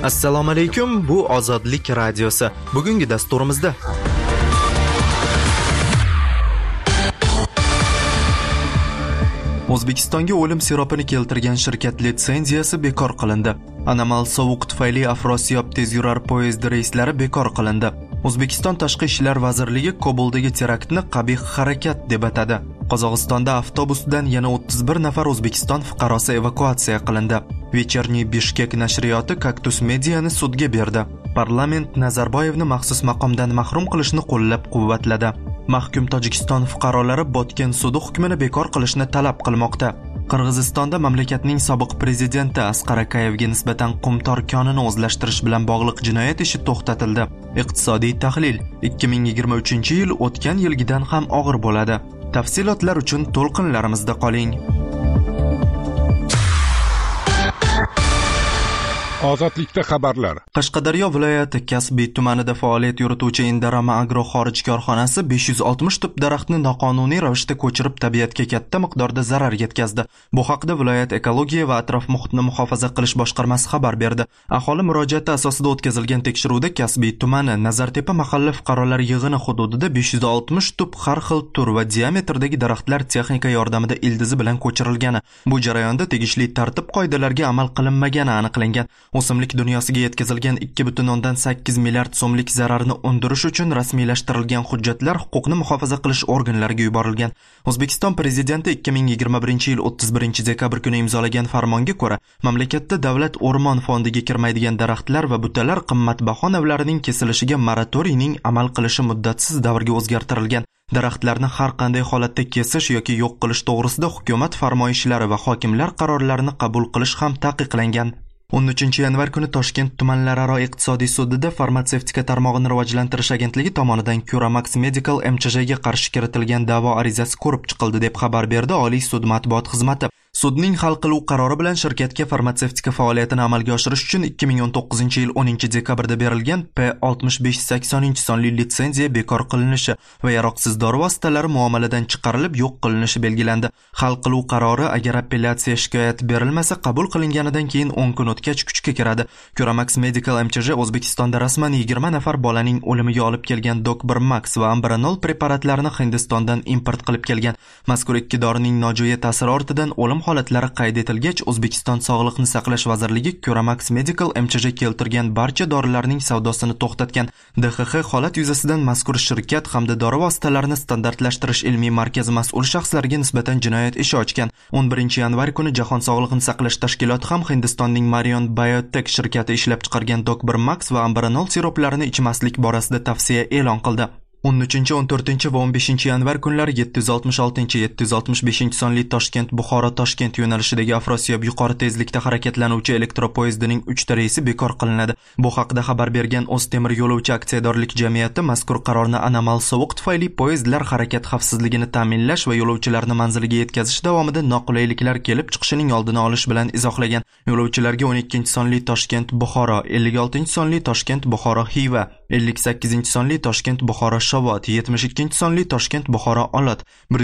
Assalomu alaykum, bu Ozodlik radiosi. Bugungi dasturimizda O'zbekistonga o'lim siropini keltirgan shirkat litsenziyasi bekor qilindi. Anomal sovuq tufayli Afrosiyob tezyurar poyezd reyslari bekor qilindi. O'zbekiston Tashqi ishlar vazirligi Kobuldagi teraktni qabih harakat deb atadi. Qozog'istonda avtobusdan yana 31 nafar O'zbekiston fuqarosi evakuatsiya qilindi. Вечерний Bishkek nashriyoti Kaktus Mediani sudga berdi. Parlament Nazarboyevni maxsus maqomdan mahrum qilishni qo'llab-quvvatladi. Mahkum Tojikiston fuqarolari Botken sudi hukmini bekor qilishni talab qilmoqda. Qirg'izistonda mamlakatning sobiq prezidenti Asqar Akayevga nisbatan qumtor konini o'zlashtirish bilan bog'liq jinoyat ishi to'xtatildi. Iqtisodiy tahlil: 2023-yil o'tgan yilgidan ham og'ir bo'ladi. Tafsilotlar uchun to'lqinlarimizda qoling. Ozodlikda xabarlar. Qashqadaryo viloyati Kasbiy tumanida faoliyat yurituvchi Indarama Agro xorij korxonasi 560 tup daraxtni noqonuniy ravishda ko'chirib tabiatga katta miqdorda zarar yetkazdi. Bu haqda viloyat ekologiya va atrof muhitni muhofaza qilish boshqarmasi xabar berdi. Aholi murojaati asosida o'tkazilgan tekshiruvda Kasbiy tumani Nazartepa mahalla fuqarolar yig'ini hududida 560 tup har xil tur va diametrdagi daraxtlar texnika yordamida ildizi bilan ko'chirilgani, bu jarayonda tegishli tartib qoidalariga amal qilinmagani aniqlangan. O'simlik dunyosiga yetkazilgan 2,8 milliard so'mlik zararni undirish uchun rasmiylashtirilgan hujjatlar huquqni muhofaza qilish organlariga yuborilgan. O'zbekiston prezidenti 2021-yil 31-dekabr kuni imzolagan farmonga ko'ra, mamlakatda davlat o'rmon fondiga kirmaydigan daraxtlar va butalar qimmatbaho navlarining kesilishiga moratoriyning amal qilishi muddatsiz davrga o'zgartirilgan. Daraxtlarni har qanday holatda kesish yoki yo'q qilish to'g'risida hukumat farmoyishlari va hokimlar qarorlarini qabul qilish ham taqiqlangan. 13-yanvar kuni Toshkent tumanlararo iqtisodiy sudida farmatsevtika tarmog'ini rivojlantirish agentligi tomonidan Curamax Medical MCJga qarshi kiritilgan da'vo arizasi ko'rib chiqildi deb xabar berdi Oliy sud matbuot xizmati. Sudning hal qiluv qarori bilan shirkatga farmatsevtika faoliyatini amalga oshirish uchun 2019-yil 10-dekabrda berilgan P6580 sonli litsenziya bekor qilinishi va yaroqsiz dori vositalari muomaladan chiqarilib yo'q qilinishi belgilandi. Hal qiluv qarori agar apellyatsiya shikoyat berilmasa qabul qilinganidan keyin 10 kun o'tgach kuchga kiradi. Curamax Medical MCJ O'zbekistonda rasman 20 nafar bolaning o'limiga olib kelgan Doc-1 Max va Ambranol preparatlarini Hindistondan import qilib kelgan. Mazkur ikki dorining nojo'ya ta'siri ortidan o'lim holatlari qayd etilgach, O'zbekiston Sog'liqni saqlash vazirligi Curamax Medical MCJ keltirgan barcha dorilarning savdosini to'xtatgan. DXX holat yuzasidan mazkur shirkat hamda dori vositalarini standartlashtirish ilmiy markazi mas'ul shaxslariga nisbatan jinoyat ishi ochgan. 11-yanvar kuni Jahon Sog'liqni saqlash tashkiloti ham Hindistonning Marion Biotech shirkati ishlab chiqargan Doc-1 Max va Ambranol siroplarini ichmaslik borasida tavsiya e'lon qildi. 13, 14 va 15-yanvar kunlari 766, 765 sonli Toshkent-Buxoro-Toshkent yo'nalishidagi Afrosiyob yuqori tezlikda harakatlanuvchi elektropoyezdining 3 ta reysi bekor qilinadi. Bu haqda xabar bergan O'ztemir yo'lovchi aksiyadorlik jamiyati mazkur qarorni anomal sovuq tufayli poyezdlar harakat xavfsizligini ta'minlash va yo'lovchilarni manziliga yetkazish davomida noqulayliklar kelib chiqishining oldini olish bilan izohlagan. Yo'lovchilarga 12 sonli Toshkent-Buxoro, 56 sonli Toshkent-Buxoro-Xiva, 58 sonli Toshkent-Buxoro Shovot, 72 sonli Toshkent-Buxoro Olot,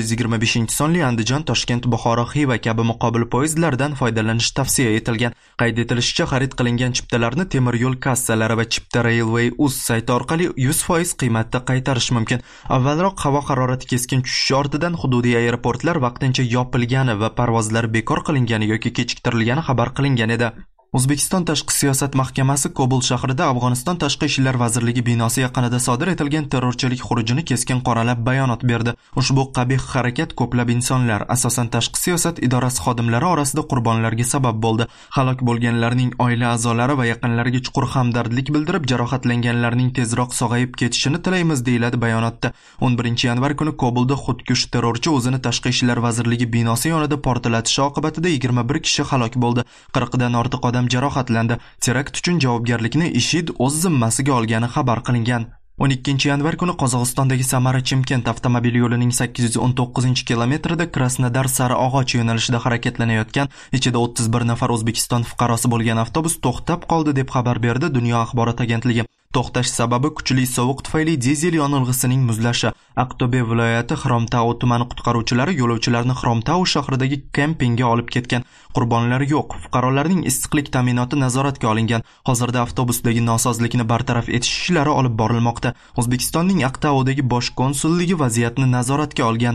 125 sonli Andijon-Toshkent-Buxoro Xiva kabi muqobil poyezdlardan foydalanish tavsiya etilgan. Qayd etilishicha, xarid qilingan chiptalarni temir yo'l kassalari va Chipta Railway.uz sayti orqali 100% qiymatda qaytarish mumkin. Avvalroq havo harorati keskin tushishi ortidan hududiy aeroportlar vaqtincha yopilgani va parvozlar bekor qilingani yoki kechiktirilgani xabar qilingan edi. O'zbekiston Tashqi siyosat mahkamasi Kobul shahrida Afg'oniston Tashqi ishlar vazirligi binosi yaqinida sodir etilgan terrorchilik xurujini keskin qoralab bayonot berdi. Ushbu qabih harakat ko'plab insonlar, asosan tashqi siyosat idorasi xodimlari orasida qurbonlarga sabab bo'ldi. Halok bo'lganlarning oila a'zolari va yaqinlariga chuqur hamdardlik bildirib, jarohatlanganlarning tezroq sog'ayib ketishini tilaymiz, deyiladi bayonotda. 11-yanvar kuni Kobulda xudkush terrorchi o'zini Tashqi ishlar vazirligi binosi yonida portlatishi oqibatida 21 kishi halok bo'ldi. 40 dan ortiq odam jarohatlandi. Terakt uchun javobgarlikni IShID o'z zimmasiga olgani xabar qilingan. 12-yanvar kuni Qozog'istondagi Samara-Chimkent avtomobil yo'lining 819-kilometrida Krasnodar-Sariog'och yo'nalishida harakatlanayotgan ichida 31 nafar O'zbekiston fuqarosi bo'lgan avtobus to'xtab qoldi deb xabar berdi Dunyo axborot agentligi. To'xtash sababi kuchli sovuq tufayli dizel yonilg'isining muzlashi. Aqto'be viloyati Xromtau tumani qutqaruvchilari yo'lovchilarni Xromtau shahridagi kempingga olib ketgan. Qurbonlar yo'q. Fuqarolarning issiqlik ta'minoti nazoratga olingan. Hozirda avtobusdagi nosozlikni bartaraf etish ishlari olib borilmoqda. O'zbekistonning Aqtaudagi bosh konsulligi vaziyatni nazoratga olgan.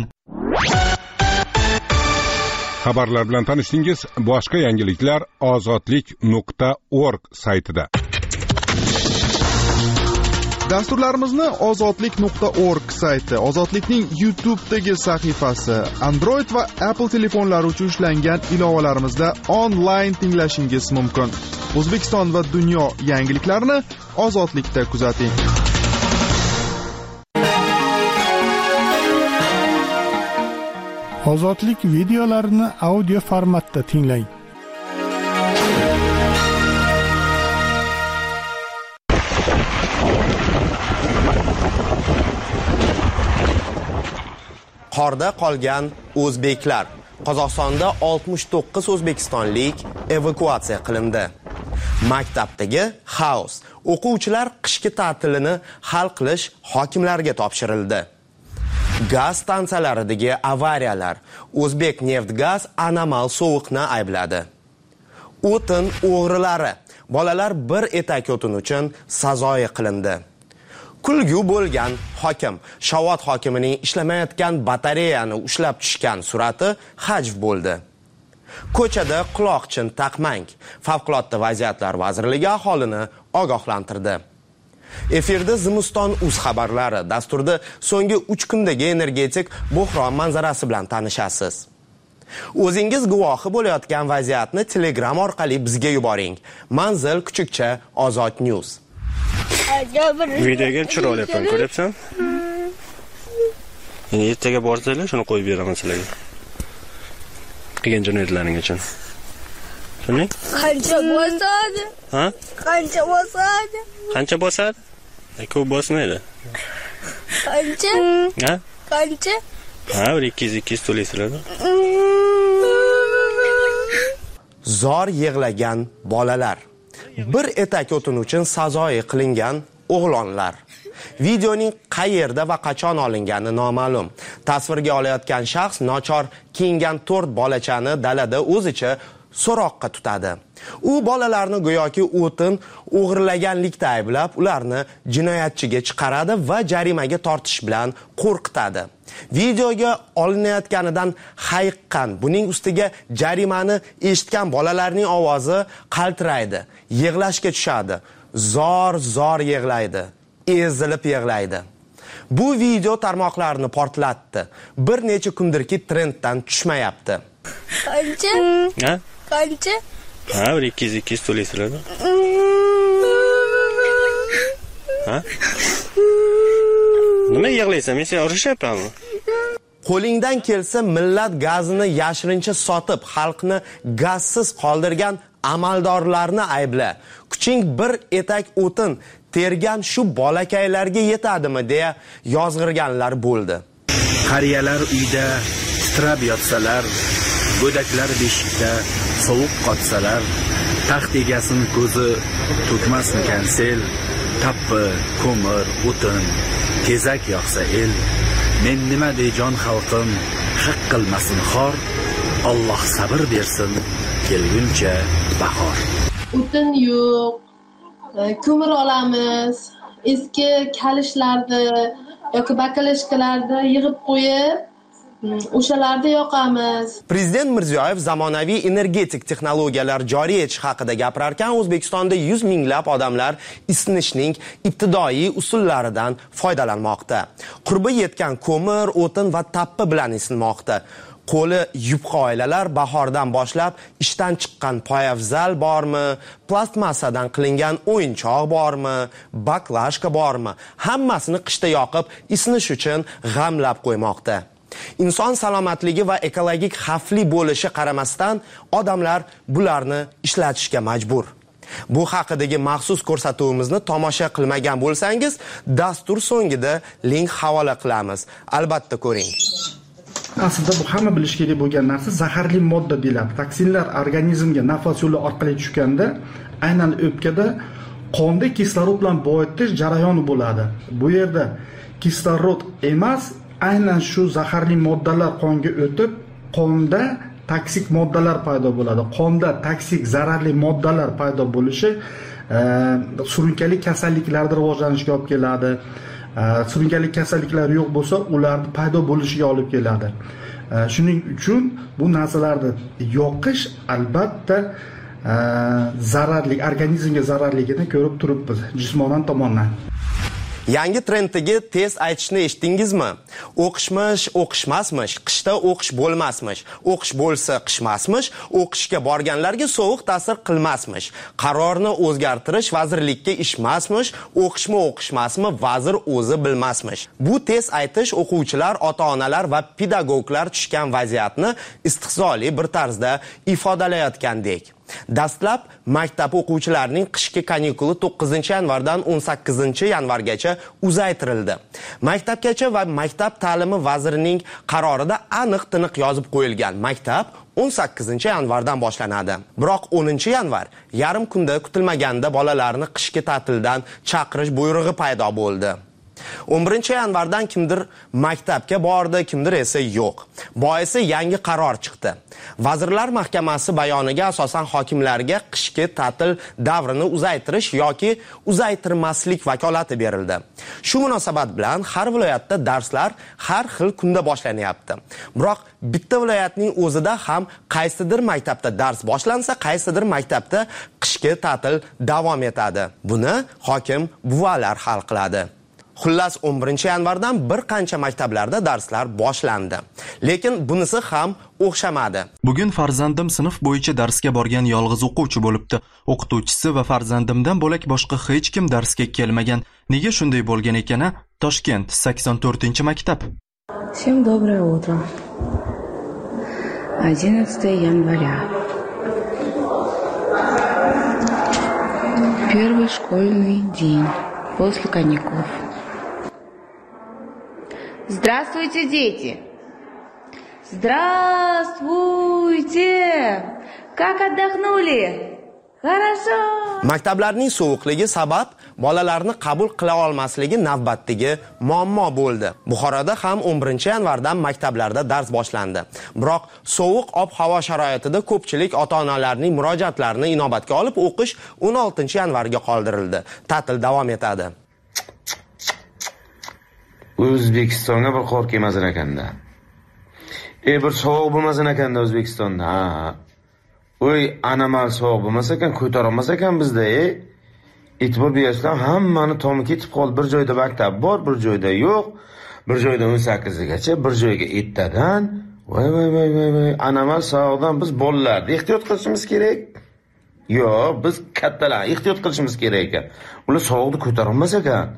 Xabarlar bilan tanishdingiz. Boshqa yangiliklar ozodlik.org saytida. Dasturlarimizni ozodlik.org sayti, Ozodlikning YouTube'dagi sahifasi, Android va Apple telefonlari uchun ishlangan ilovalarimizda onlayn tinglashingiz mumkin. O'zbekiston va dunyo yangiliklarini Ozodlikda kuzating. Ozodlik videolarini audio formatda tinglang. Qorda qolgan o'zbeklar. Qozog'istonda 69 o'zbekistonlik evakuatsiya qilindi. Maktabdagi xaos. O'quvchilar qishki ta'tilini hal qilish hokimlarga topshirildi. Gaz stansiyalaridagi avariyalar. O'zbek Neftgaz anomal sovuqni aybladi. O'tin o'g'rilari. Bolalar bir etak o'tin uchun sazoyi qilindi. Kulgu bo'lgan hokim. Shovot hokimining ishlamayotgan batareyani ushlab tushgan surati hajv bo'ldi. Ko'chada quloqchin taqmang. Favqulodda vaziyatlar vazirligi aholini ogohlantirdi. Efirda Zimiston.uz xabarlari. Dasturda so'nggi 3 kundagi energetik buhron manzarasi bilan tanishasiz. O'zingiz guvohi bo'layotgan vaziyatni Telegram orqali bizga yuboring. Manzil Kuchukcha Ozod News. Videoga tushira olyapman, ko'ryapsan? Endi ertaga borsanglar, shuni qo'yib beraman sizlarga. Qilgan jinoyatlaring uchun. Tushunding? Qancha bosadi? Ha? Qancha bosadi? Qancha bosadi? Ko'p bosmaydi. Qancha? Ha? Qancha? Ha, 200 to'laysizlar. Zor yig'lagan bolalar. Bir etak o'tin uchun sazoyi qilingan o'g'lonlar. Videoning qayerda va qachon olingani noma'lum. Tasvirga olayotgan shaxs nochor kiyingan 4 bolachani dalada o'zicha so'roqqa tutadi. U bolalarni go'yoki o'tin o'g'irlaganlikda ayblab, ularni jinoyatchiga chiqaradi va jarimaga tortish bilan qo'rqitadi. Videoga olinayotganidan hayiqqan, buning ustiga jarimani eshitgan bolalarning ovozi qaltiraydi, yig'lashga tushadi, zor yig'laydi, ezilib yig'laydi. Bu video tarmoqlarni portlatdi. Bir necha kundirki trenddan tushmayapti. Qancha? Ha? Qancha? Ha, 200 to'laysizlar. Ha? Nima yig'laysan? Men seni urishyapmanmi? Qo'lingdan kelsa millat gazini yashirincha sotib, xalqni gazsiz qoldirgan amaldorlarni aybla. Kuching bir etak o'tin tergan shu bolakaylarga yetadimi deya yozg'irganlar bo'ldi. Qariyalar uyda titrab yotsalar, go'daklar beshikda sovuq qotsalar, taxt egasini ko'zi to'kmasmikan sel, tappi, ko'mir, o'tin, tezak yoqsa el, men nima deyjon xalqim, haq qilmasin xor, Alloh sabr bersin, kelguncha bahor. O'tin yo'q, ko'mir olamiz, eski kalishlarni yoki bakalashkalarni yig'ib qo'yib, o'shalarda yoqamiz. Prezident Mirziyoyev zamonaviy energetik texnologiyalar joriy etish haqida gapirarkan, O'zbekistonda 100 minglab odamlar isinishning ibtidoiy usullaridan foydalanmoqda. Qurbi yetgan ko'mir, o'tin va tappi bilan isinmoqda. Qo'li yupqa oilalar bahordan boshlab ishdan chiqqan poyafzal bormi, plastmassadan qilingan o'yinchoq bormi, baklashka bormi, hammasini qishda yoqib isinish uchun g'amlab qo'ymoqda. Inson salomatligi va ekologik xavfli bo'lishi qaramasdan odamlar bularni ishlatishga majbur. Bu haqidagi maxsus ko'rsatuvimizni tomosha qilmagan bo'lsangiz, dastur so'ngida link havola qilamiz. Albatta ko'ring. Aslida bu hamma bilish kerak bo'lgan narsa zaharli modda deyiladi. Toksinlar organizmga nafas yo'li orqali tushganda, aynan o'pkada qonda kislorod bilan boyitish jarayoni bo'ladi. Bu yerda kislorod emas, aynan shu zaharli moddalar qonga o'tib, qonda toksik moddalar paydo bo'ladi. Qonda toksik zararli moddalar paydo bo'lishi surunkali kasalliklarda rivojlanishiga olib keladi. Surunkali kasalliklar yo'q bo'lsa, ularning paydo bo'lishiga olib keladi. Shuning uchun bu narsalarni yoqish albatta zararli, organizmga zararligini ko'rib turibmiz jismonan tomondan. Yangi trenddagi test aytishni eshitdingizmi? O'qishmish, o'qishmasmish, qishda o'qish bo'lmasmish, o'qish bo'lsa qishmasmish, o'qishga borganlarga sovuq ta'sir qilmasmish, qarorni o'zgartirish vazirlikka ishmasmish, o'qishmi o'qishmasmi vazir o'zi bilmasmish. Bu test aytish o'quvchilar, ota-onalar va pedagoglar tushgan vaziyatni istihzoli bir tarzda ifodalayotgandek. Dastlab maktab o'quvchilarining qishki kanikuli 9-yanvardan 18-yanvargacha uzaytirildi. Maktabgacha va maktab ta'limi vazirining qarorida aniq-tiniq yozib qo'yilgan. Maktab 18-yanvardan boshlanadi. Biroq 10-yanvar yarim kunda kutilmaganda bolalarni qishki ta'tildan chaqirish buyrug'i paydo bo'ldi. 11-yanvardan kimdir maktabga bordi, kimdir esa yo'q. Boisi yangi qaror chiqdi. Vazirlar Mahkamasi bayoniga asosan hokimlarga qishki ta'til davrini uzaytirish yoki uzaytirmaslik vakolati berildi. Shu munosabat bilan har viloyatda darslar har xil kunda boshlanyapti. Biroq bitta viloyatning o'zida ham qaysidir maktabda dars boshlansa, qaysidir maktabda qishki ta'til davom etadi. Buni hokim buvalar hal qiladi. Xullas 11-yanvardan bir qancha maktablarda darslar boshlandi. Lekin bunisi ham o'xshamadi. Bugun farzandim sinf bo'yicha darsga borgan yolg'iz o'quvchi bo'libdi. O'qituvchisi va farzandimdan bo'lak boshqa hech kim darsga kelmagan. Nega shunday bo'lgan ekan? Toshkent 84-maktab. Всем доброе утро. 11 января. Первый школьный день после каникул. Здравствуйте, дети! Здравствуйте! Как отдохнули? Хорошо! Maktablarning sovuqligi sabab bolalarni qabul qila olmasligi navbatdagi muammo bo'ldi. Buxoroda ham 11-yanvardan maktablarda dars boshlandi. Biroq sovuq ob-havo sharoitida ko'pchilik ota-onalarning murojaatlarini inobatga olib, o'qish 16-yanvarga qoldirildi. Ta'til davom etadi. O'zbekistonga bir qor kelmasin ekanda. Bir sovuq bo'lmasin ekanda O'zbekistonda. Oy, anomal sovuq bo'lmasa ekan, ko'tara olmasa ekan bizda, e'tibor bersam hammani tomi ketib qoldi. Bir joyda maktab bor, bir joyda yo'q. Bir joyda 18gacha, bir joyga 7dan. Voy, anomal sovuqdan biz bolalarni ehtiyot qilishimiz kerak. Yo'q, biz kattalar ehtiyot qilishimiz kerak ekan. Ular sovuqni ko'tara olmasa ekan.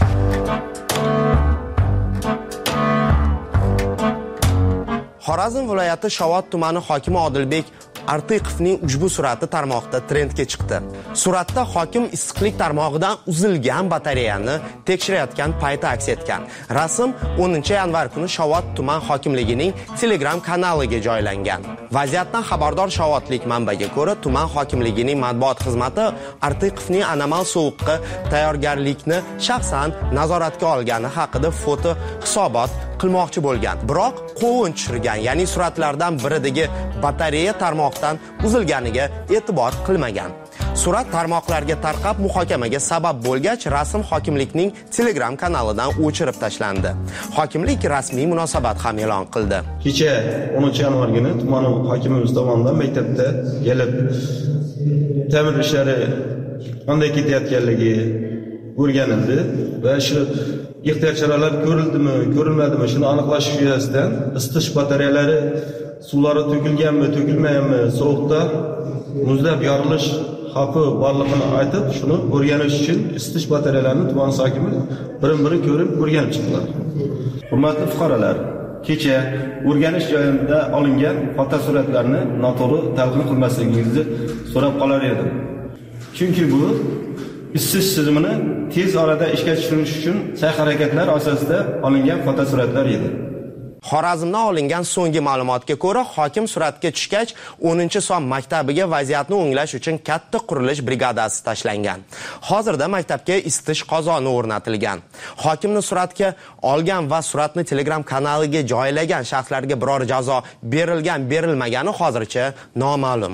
Xorazm viloyati Shovot tumani hokimi Odilbek Artiqovning ushbu surati tarmoqda trendga chiqdi. Suratda hokim issiqlik tarmog'idan uzilgan batareyani tekshirayotgan payti aks etgan. Rasm 10-yanvar kuni Shovot tuman hokimligining Telegram kanaliga joylangan. Vaziyatdan xabardor shovotlik manbaga ko'ra, tuman hokimligining matbuot xizmati Artiqovning anomal sovuqqa tayyorgarlikni shaxsan nazoratga olgani haqida foto hisobot qilmoqchi bo'lgan. Biroq qovun tushirgan, ya'ni suratlardan biridagi batareya tarmoqdan uzilganiga e'tibor qilmagan. Surat tarmoqlarga tarqab muhokamaga sabab bo'lgach, rasm hokimlikning Telegram kanalidan o'chirib tashlandi. Hokimlik rasmiy munosabat ham e'lon qildi. Kecha 10-yanvar kuni tuman hokimimiz tomonidan maktabda kelib ta'mir ishlari qanday ketayotganligi o'rganildi va shu ehtiyot choralari ko'rildimi, ko'rilmadimi, shuni aniqlash yuzasidan isitish batareyalari suvlari to'kilganmi, to'kilmaganmi, sovuqda muzlab yorilish xavfi borligini aytib, shuni o'rganish uchun isitish batareyalarini tuman hokimi birin-biri ko'rib o'rganib chiqdilar. Hurmatli fuqarolar, kecha o'rganish joyida olingan fotosuratlarni noto'g'ri talqin qilmasligingizni so'rab qolar edim. Chunki bu isitish tizimini tez orada ishga tushirish uchun sa'y-harakatlar asosida olingan fotosuratlar edi. Xorazmdan olingan so'nggi ma'lumotga ko'ra, hokim suratga tushgach, 10-son maktabiga vaziyatni o'nglash uchun katta qurilish brigadasi tashlangan. Hozirda maktabga isitish qozoni o'rnatilgan. Hokimni suratga olgan va suratni Telegram kanaliga joylagan shaxslarga biror jazo berilmagani hozircha noma'lum.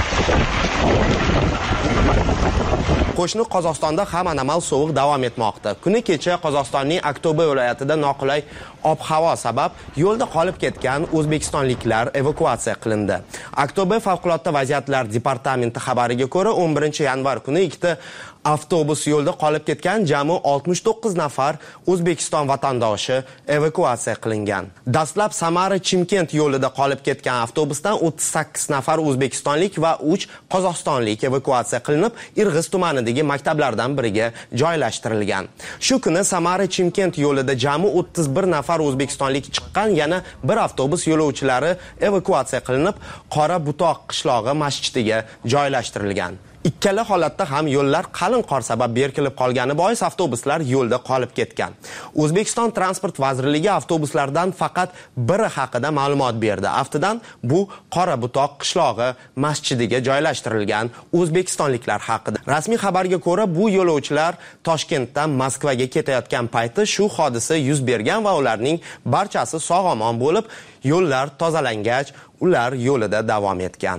Qo'shni Qozog'istonda ham anomal sovuq davom etmoqda. Kuni kecha Qozog'istonning Aktobe viloyatida noqulay ob-havo sabab yo'lda qolib ketgan o'zbekistonliklar evakuatsiya qilindi. Aktobe favqulodda vaziyatlar departamenti xabariga ko'ra, 11-yanvar kuni ikkita avtobus yo'lda qolib ketgan, jami 69 nafar O'zbekiston vatandoshi evakuatsiya qilingan. Dastlab Samara-Chimkent yo'lida qolib ketgan avtobusdan 38 nafar o'zbekistonlik va 3 qozog'istonlik evakuatsiya qilinib, Irg'iz tumanidagi maktablardan biriga joylashtirilgan. Shu kuni Samara-Chimkent yo'lida jami 31 nafar o'zbekistonlik chiqqan, yana bir avtobus yo'lovchilari evakuatsiya qilinib, Qora Butoq qishlog'i masjidiga joylashtirilgan. Ikkala holatda ham yo'llar qalin qor sabab berkilib qolgani bois avtobuslar yo'lda qolib ketgan. O'zbekiston Transport vazirligi avtobuslardan faqat biri haqida ma'lumot berdi. Aftidan bu Qora Butoq qishlog'i masjidiga joylashtirilgan o'zbekistonliklar haqida. Rasmiy xabarga ko'ra, bu yo'lovchilar Toshkentdan Moskvaga ketayotgan payti shu hodisa yuz bergan va ularning barchasi sog'-omon bo'lib, yo'llar tozalangach, ular yo'lida davom etgan.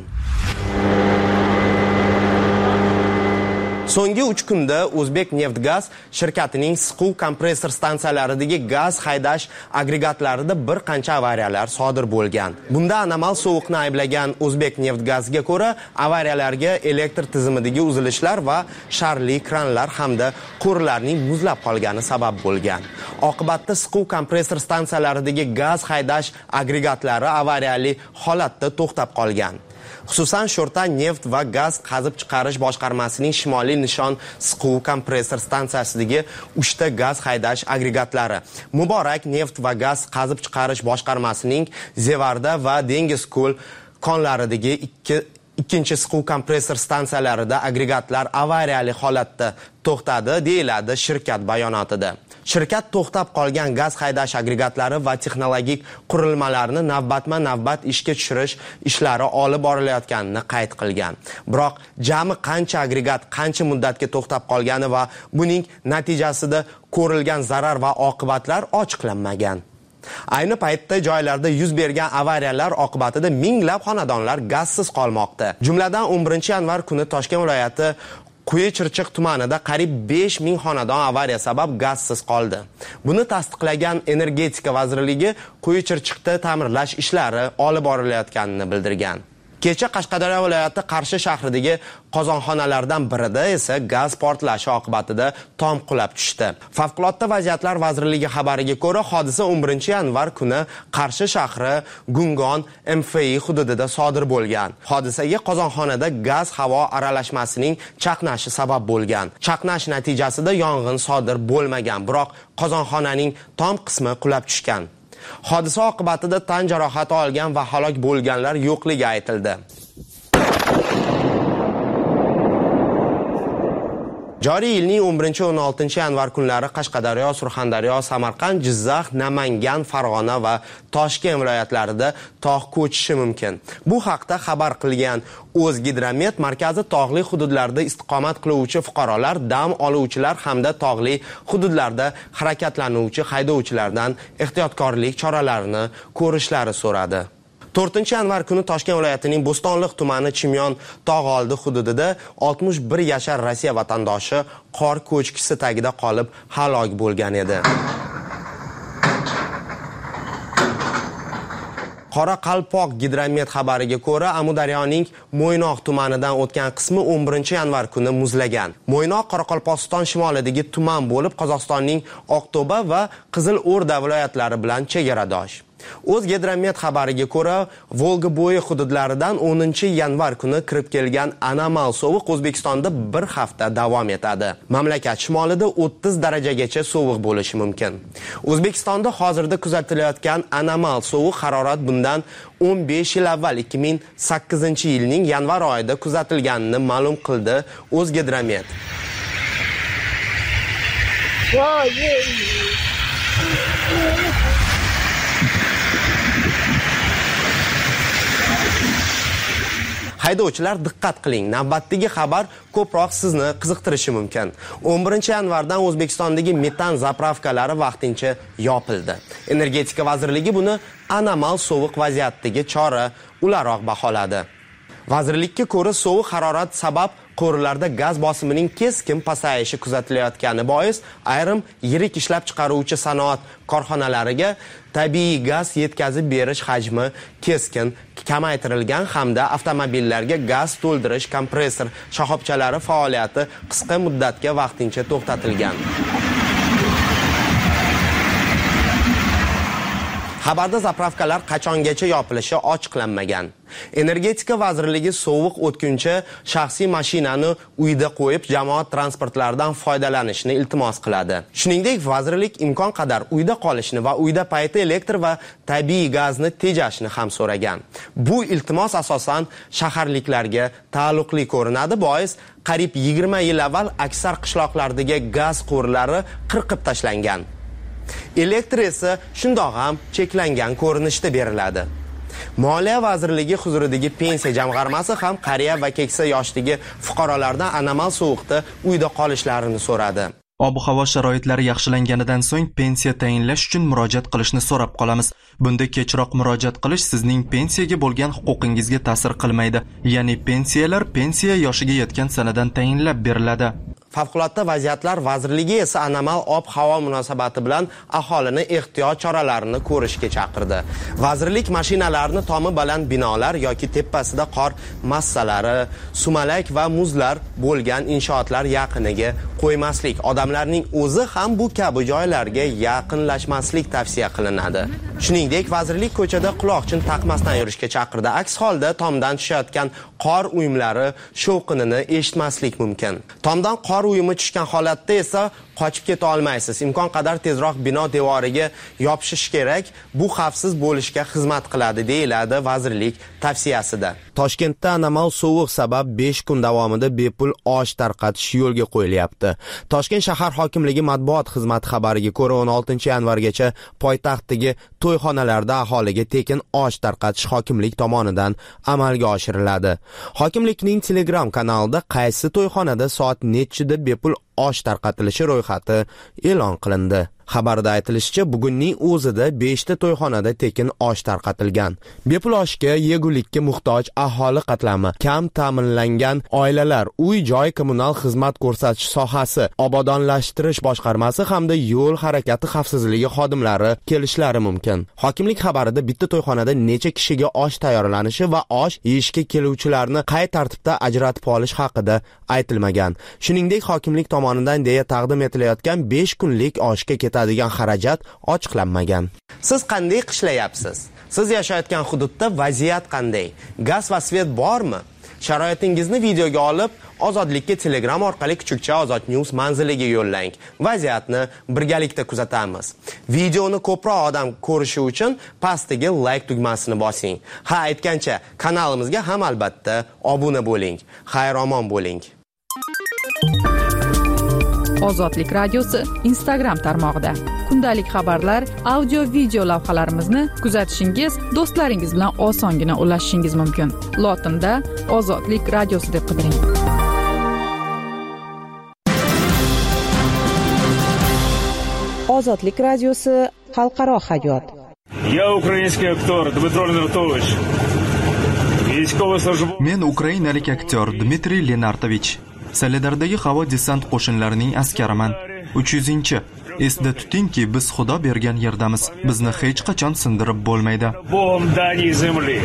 So'nggi 3 kunda O'zbekneftgaz shirkatining siquv kompressor stansiyalaridagi gaz haydash agregatlarida bir qancha avariyalar sodir bo'lgan. Bunda anomal sovuqni ayblagan O'zbekneftgazga ko'ra, avariyalarga elektr tizimidagi uzilishlar va sharli kranlar hamda quvurlarning muzlab qolgani sabab bo'lgan. Oqibatda siquv kompressor stansiyalaridagi gaz haydash agregatlari avariyali holatda to'xtab qolgan. Xususan, Sho'rtan neft va gaz qazib chiqarish boshqarmasining Shimoliy Nishon siquv kompressor stansiyasidagi 3 ta gaz haydash agregatlari, Muborak neft va gaz qazib chiqarish boshqarmasining Zevarda va Dengizko'l konlaridagi ikkinchi siquv kompressor stansiyalarida agregatlar avariyali holatda to'xtadi, deyiladi shirkat bayonotida. Shirkat to'xtab qolgan gaz haydash agregatlari va texnologik qurilmalarni navbatma-navbat ishga tushirish ishlari olib borilayotganini qayd qilgan. Biroq jami qancha agregat qancha muddatga to'xtab qolgani va buning natijasida ko'rilgan zarar va oqibatlar ochiqlanmagan. Ayni paytda joylarda yuz bergan avariyalar oqibatida minglab xonadonlar gazsiz qolmoqda. Jumladan 11-yanvar kuni Toshkent viloyati Quyi-Chirchiq tumanida qariyb 5000 xonadon avariya sabab gazsiz qoldi. Buni tasdiqlagan Energetika vazirligi Quyi-Chirchiqda ta'mirlash ishlari olib borilayotganini bildirgan. Kecha Qashqadaryo viloyati Qarshi shahridagi qozonxonalardan birida esa gaz portlashi oqibatida tom qulab tushdi. Favqulodda vaziyatlar vazirligi xabariga ko'ra, hodisa 11-yanvar kuni Qarshi shahri Gungon MFI hududida sodir bo'lgan. Hodisaga qozonxonada gaz havo aralashmasining chaqnashi sabab bo'lgan. Chaqnash natijasida yong'in sodir bo'lmagan, biroq qozonxonaning tom qismi qulab tushgan. Hodisa oqibatida tan jarohati olgan va halok bo'lganlar yo'qligi aytildi. Joriy yilning 11-16-yanvar kunlari Qashqadaryo, Surxondaryo, Samarqand, Jizzax, Namangan, Farg'ona va Toshkent viloyatlarida tog' ko'chishi mumkin. Bu haqda xabar qilgan O'zgidromet markazi tog'li hududlarda istiqomat qiluvchi fuqarolar, dam oluvchilar hamda tog'li hududlarda harakatlanuvchi haydovchilardan ehtiyotkorlik choralarini ko'rishlari so'radi. 4-yanvar kuni Toshkent viloyatining Bo'stonliq tumani Chimyon tog'oldi hududida 61 yashar Rossiya vatandoshi qor ko'chkisi tagida qolib halok bo'lgan edi. Qoraqalpoq gidromet xabariga ko'ra, Amudaryoning Mo'ynoq tumanidan o'tgan qismi 11-yanvar kuni muzlagan. Mo'ynoq Qoraqalpog'iston shimolidagi tuman bo'lib, Qozog'istonning Oqto'ba va Qizilo'rda viloyatlari bilan chegaradosh. O'zgidromet xabariga ko'ra, Volga bo'yi hududlaridan 10-yanvar kuni kirib kelgan anomal sovuq O'zbekistonda bir hafta davom etadi. Mamlakat shimolida 30 darajagacha sovuq bo'lishi mumkin. O'zbekistonda hozirda kuzatilayotgan anomal sovuq harorat bundan 15 yil avval 2008-yilning yanvar oyida kuzatilganini ma'lum qildi O'zgidromet. Haydovchilar diqqat qiling, navbatdagi xabar ko'proq sizni qiziqtirishi mumkin. 11-yanvardan O'zbekistondagi metan zapravkalari vaqtincha yopildi. Energetika vazirligi buni anomal sovuq vaziyatdagi chora o'laroq baholadi. Vazirlikka ko'ra, sovuq harorat sabab qo'riqlarda gaz bosimining keskin pasayishi kuzatilayotgani bois ayrim yirik ishlab chiqaruvchi sanoat korxonalariga tabiiy gaz yetkazib berish hajmi keskin kamaytirilgan hamda avtomobillarga gaz to'ldirish kompressor shoxobchalari faoliyati qisqa muddatga vaqtincha to'xtatilgan. Xabarda zapravkalar qachongacha yopilishi ochiqlanmagan. Energetika vazirligi sovuq o'tguncha shaxsiy mashinani uyda qo'yib, jamoat transportlaridan foydalanishni iltimos qiladi. Shuningdek, vazirlik imkon qadar uyda qolishni va uyda payti elektr va tabiiy gazni tejashni ham so'ragan. Bu iltimos asosan shaharliklarga taalluqli ko'rinadi, bois qariyb 20 yil avval aksar qishloqlardagi gaz quvurlari qirqib tashlangan. Elektr esa shundoq ham cheklangan ko'rinishda beriladi. Moliya vazirligi huzuridagi pensiya jamg'armasi ham qariya va keksa yoshdagi fuqarolardan anomal sovuqda uyda qolishlarini so'radi. Ob-havo sharoitlari yaxshilanganidan so'ng pensiya tayinlash uchun murojaat qilishni so'rab qolamiz. Bunda kechroq murojaat qilish sizning pensiyaga bo'lgan huquqingizga ta'sir qilmaydi. Ya'ni pensiya yoshiga yetgan sanadan tayinlab beriladi. Favqulodda vaziyatlar vazirligi esa anomal ob-havo munosabati bilan aholini ehtiyot choralarini ko'rishga chaqirdi. Vazirlik mashinalarini tomi baland binolar yoki tepasida qor massalari, sumalak va muzlar bo'lgan inshootlar yaqiniga qo'ymaslik, odamlarning o'zi ham bu kabi joylarga yaqinlashmaslik tavsiya qilinadi. Shuningdek, vazirlik ko'chada quloqchin taqmasdan yurishga chaqirdi. Aks holda tomdan tushayotgan qor uyumlari shovqinini eshitmaslik mumkin. Tomdan qor uyumi tushgan holatda esa qochib keta olmaysiz. Imkon qadar tezroq bino devoriga yopishish kerak. Bu xavfsiz bo'lishga xizmat qiladi, deyiladi vazirlik tavsiyasida. Toshkentda anomal sovuq sabab 5 kun davomida bepul osh tarqatish yo'lga qo'yilyapti. Toshkent shahar hokimligi matbuot xizmati xabariga ko'ra 16-yanvargacha poytaxtdagi to'yxonalarda aholiga tekin osh tarqatish hokimlik tomonidan amalga oshiriladi. Hokimlikning Telegram kanalida qaysi to'yxonada soat nechida bepul osh tarqatilishi ro'yxati e'lon qilindi. Xabarda aytilishicha, bugunning o'zida 5 ta to'yxonada tekin osh tarqatilgan. Bepul oshga yegulikka muhtoj aholi qatlami, kam ta'minlangan oilalar, uy-joy kommunal xizmat ko'rsatish sohasi, obodonlashtirish boshqarmasi hamda yo'l harakati xavfsizligi xodimlari kelishlari mumkin. Hokimlik xabarida bitta to'yxonada necha kishiga osh tayyorlanishi va osh yeyishga keluvchilarni qay tartibda ajratib olish haqida aytilmagan. Shuningdek, hokimlik tomonidan deya taqdim etilayotgan 5 kunlik oshga ketadigan xarajat ochiqlanmagan. Siz qanday qishlayapsiz? Siz yashayotgan hududda vaziyat qanday? Gaz va svet bormi? Sharoitingizni videoga olib, Ozodlikka Telegram orqali kuchukcha Ozod News manziliga yo'llang. Vaziyatni birgalikda kuzatamiz. Videoni ko'proq odam ko'rishi uchun pastdagi like tugmasini bosing. Ha, aytgancha, kanalimizga ham albatta obuna bo'ling. Xayr-omon bo'ling. Ozodlik radiosi Instagram tarmog'ida kundalik xabarlar, audio-video lavhalarimizni kuzatishingiz, do'stlaringiz bilan osongina ulashishingiz mumkin. Lotinda Ozodlik radiosi deb qidiring. Ozodlik radiosi xalqaro hayot. Я украинский актер Дмитрий Ленартович. Men ukrainalik aktyor Dmitriy Lenartovich. Soledardagi havo desant qo'shinlarining askariman. 300-chi. Esda tutingki, biz Xudo bergan yerdamiz. Bizni hech qachon sindirib bo'lmaydi. Богом даній землі.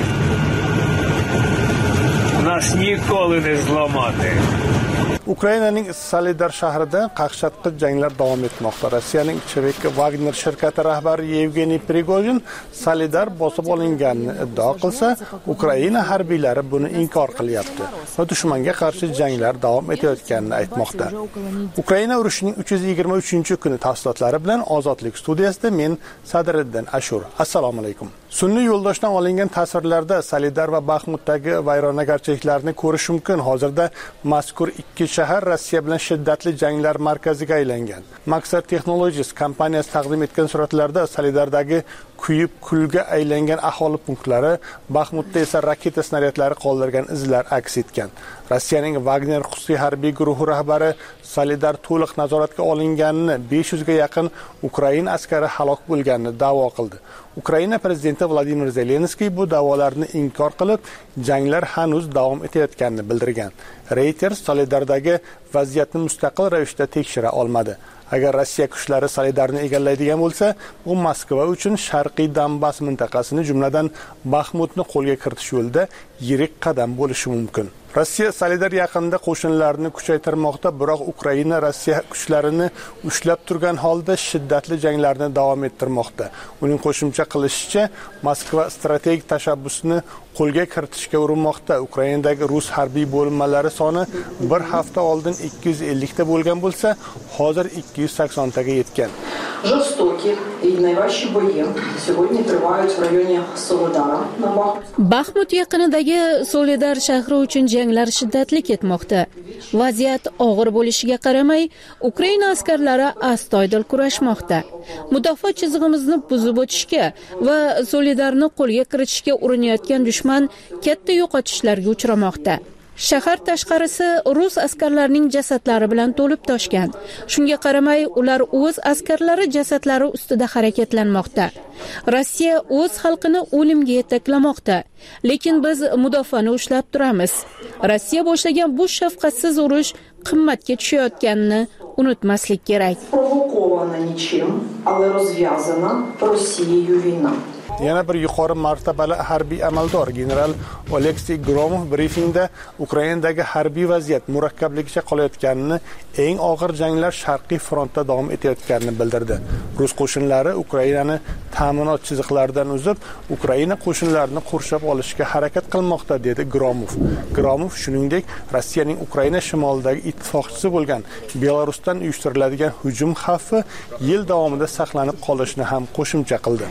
Нас nikoли не zlomati. Ukrainaning Soledar shahrida qaqshatqich janglar davom etmoqda. Rossiyaning Chevik Wagner shirkati rahbari Yevgeniy Prigozhin Soledar bosib olinganini iddao qilsa, Ukraina harbiylari buni inkor qilyapti va dushmanga qarshi janglar davom etayotganini aytmoqda. Ukraina urushining 323-kuni tafsilotlari bilan Ozodlik studiyasida men Sadriddin Ashur. Assalomu alaykum. Sun'iy yo'ldoshdan olingan tasvirlarda Soledar va Baxmutdagi vayronagarchiliklarni ko'rish mumkin. Hozirda mazkur ikki shahar Rossiya bilan shiddatli janglar markaziga aylangan. Maxar Technologies kompaniyasi taqdim etgan suratlarda Soledardagi kuyib kulga aylangan aholi punktlari, Baxmutda esa raketa snaryadlari qoldirgan izlar aks etgan. Rossiyaning Wagner xususiy harbiy guruhi rahbari Solidar to'liq nazoratga olinganini, 500 ga yaqin Ukraina askari halok bo'lganini da'vo qildi. Ukraina prezidenti Vladimir Zelenskiy bu da'volarni inkor qilib, janglar hanuz davom etayotganini bildirgan. Reuters Solidardagi vaziyatni mustaqil ravishda tekshira olmadi. Agar Rossiya kuchlari Solidarni egallaydigan bo'lsa, bu Moskva uchun Sharqiy Donbass mintaqasini, jumladan Baxmutni qo'lga kiritish yo'lida yirik qadam bo'lishi mumkin. Rossiya Solidar yaqinida qo'shinlarini kuchaytirmoqda, biroq Ukraina Rossiya kuchlarini ushlab turgan holda shiddatli janglarni davom ettirmoqda. Uning qo'shimcha qilishicha, Moskva strategik tashabbusni qo'lga kiritishga urinmoqda. Ukrainadagi rus harbiy bo'linmalari soni bir hafta oldin 250 ta bo'lgan bo'lsa, hozir 280 taga yetgan. Жорстокі і найважчі бої сьогодні тривають в районі Солидара. Baxmut yaqinidagi Solidar shahri uchun janglar shiddatli ketmoqda. Vaziyat og'ir bo'lishiga qaramay, Ukraina askarlari astoydil kurashmoqda. Mudofaa chizig'imizni buzib o'tishga va Solidarni qo'lga kiritishga urinayotgan dushman katta yo'qotishlarga uchramoqda. Shahar tashqarisi rus askarlarining jasadlari bilan to'lib toshgan. Shunga qaramay, ular o'z askarlari jasadlari ustida harakatlanmoqda. Rossiya o'z xalqini o'limga yetaklamoqda. Lekin biz mudofaani ushlab turamiz. Rossiya boshlagan bu shafqatsiz urush qimmatga tushayotganini unutmaslik kerak. Провокована нічим, але розв'язана Росією війна. Yana bir yuqori martabali harbiy amaldor general Oleksiy Gromov brifingda Ukrainadagi harbiy vaziyat murakkabligicha qolayotganini, eng og'ir janglar Sharqiy frontda davom etayotganini bildirdi. Rus qo'shinlari Ukrainani ta'minot chiziqlaridan uzib, Ukraina qo'shinlarini qurshab olishga harakat qilmoqda, dedi Gromov. Gromov shuningdek, Rossiyaning Ukraina shimolidagi ittifoqchisi bo'lgan Belarusdan uyushtiriladigan hujum xavfi yil davomida saqlanib qolishini ham qo'shimcha qildi.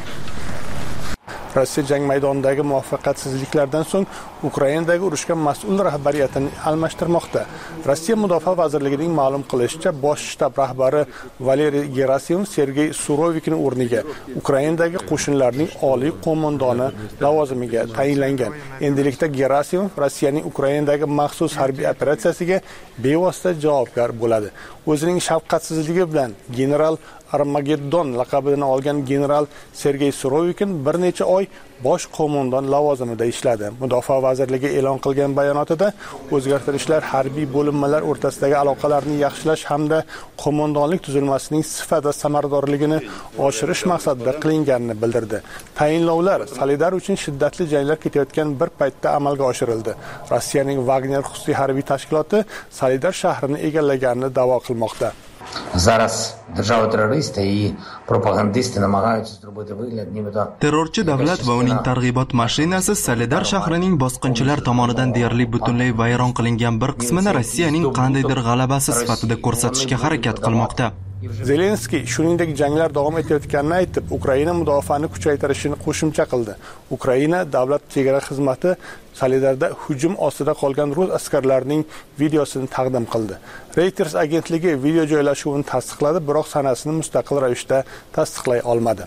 Rossiya jang maydonidagi muvaffaqiyatsizliklardan so'ng Ukrainadagi urushga mas'ul rahbariyatini almashtirmoqda. Rossiya Mudofaa vazirligining ma'lum qilishicha, bosh shtab rahbari Valeriy Gerasimov Sergey Surovikning o'rniga Ukrainadagi qo'shinlarning oliy qo'mondoni lavozimiga tayinlangan. Endilikda Gerasimov Rossiyaning Ukrainadagi maxsus harbiy operatsiyasiga bevosita javobgar bo'ladi. O'zining shafqatsizligi bilan general Armageddon laqabini olgan general Sergey Surovikin bir necha oy bosh qo'mondon lavozimida ishladi. Mudofaa vazirligi e'lon qilgan bayonotida o'zgartirishlar harbiy bo'linmalar o'rtasidagi aloqalarni yaxshilash hamda qo'mondonlik tuzilmasining sifat va samaradorligini oshirish maqsadida qilinganini bildirdi. Tayinlovlar Solidar uchun shiddatli janglar ketayotgan bir paytda amalga oshirildi. Rossiyaning Wagner xususiy harbiy tashkiloti Solidar shahrini egallaganini da'vo qilmoqda. Зараз держава-терористи і пропагандисти намагаються зробити вигляд, нібито terrorchi davlat va uning targ'ibot mashinasi Solidar shahrining bosqinchilar tomonidan deyarli butunlay vayron qilingan bir qismini Rossiyaning qandaydir g'alabasi sifatida ko'rsatishga harakat qilmoqda. Zelenskiy shuningdek janglar davom etayotganini aytib, Ukraina mudofaani kuchaytirishini qo'shimcha qildi. Ukraina davlat chegara xizmati Solidarda hujum ostida qolgan rus askarlarining videosini taqdim qildi. Reuters agentligi video joylashuvini tasdiqladi, biroq sanasini mustaqil ravishda tasdiqlay olmadi.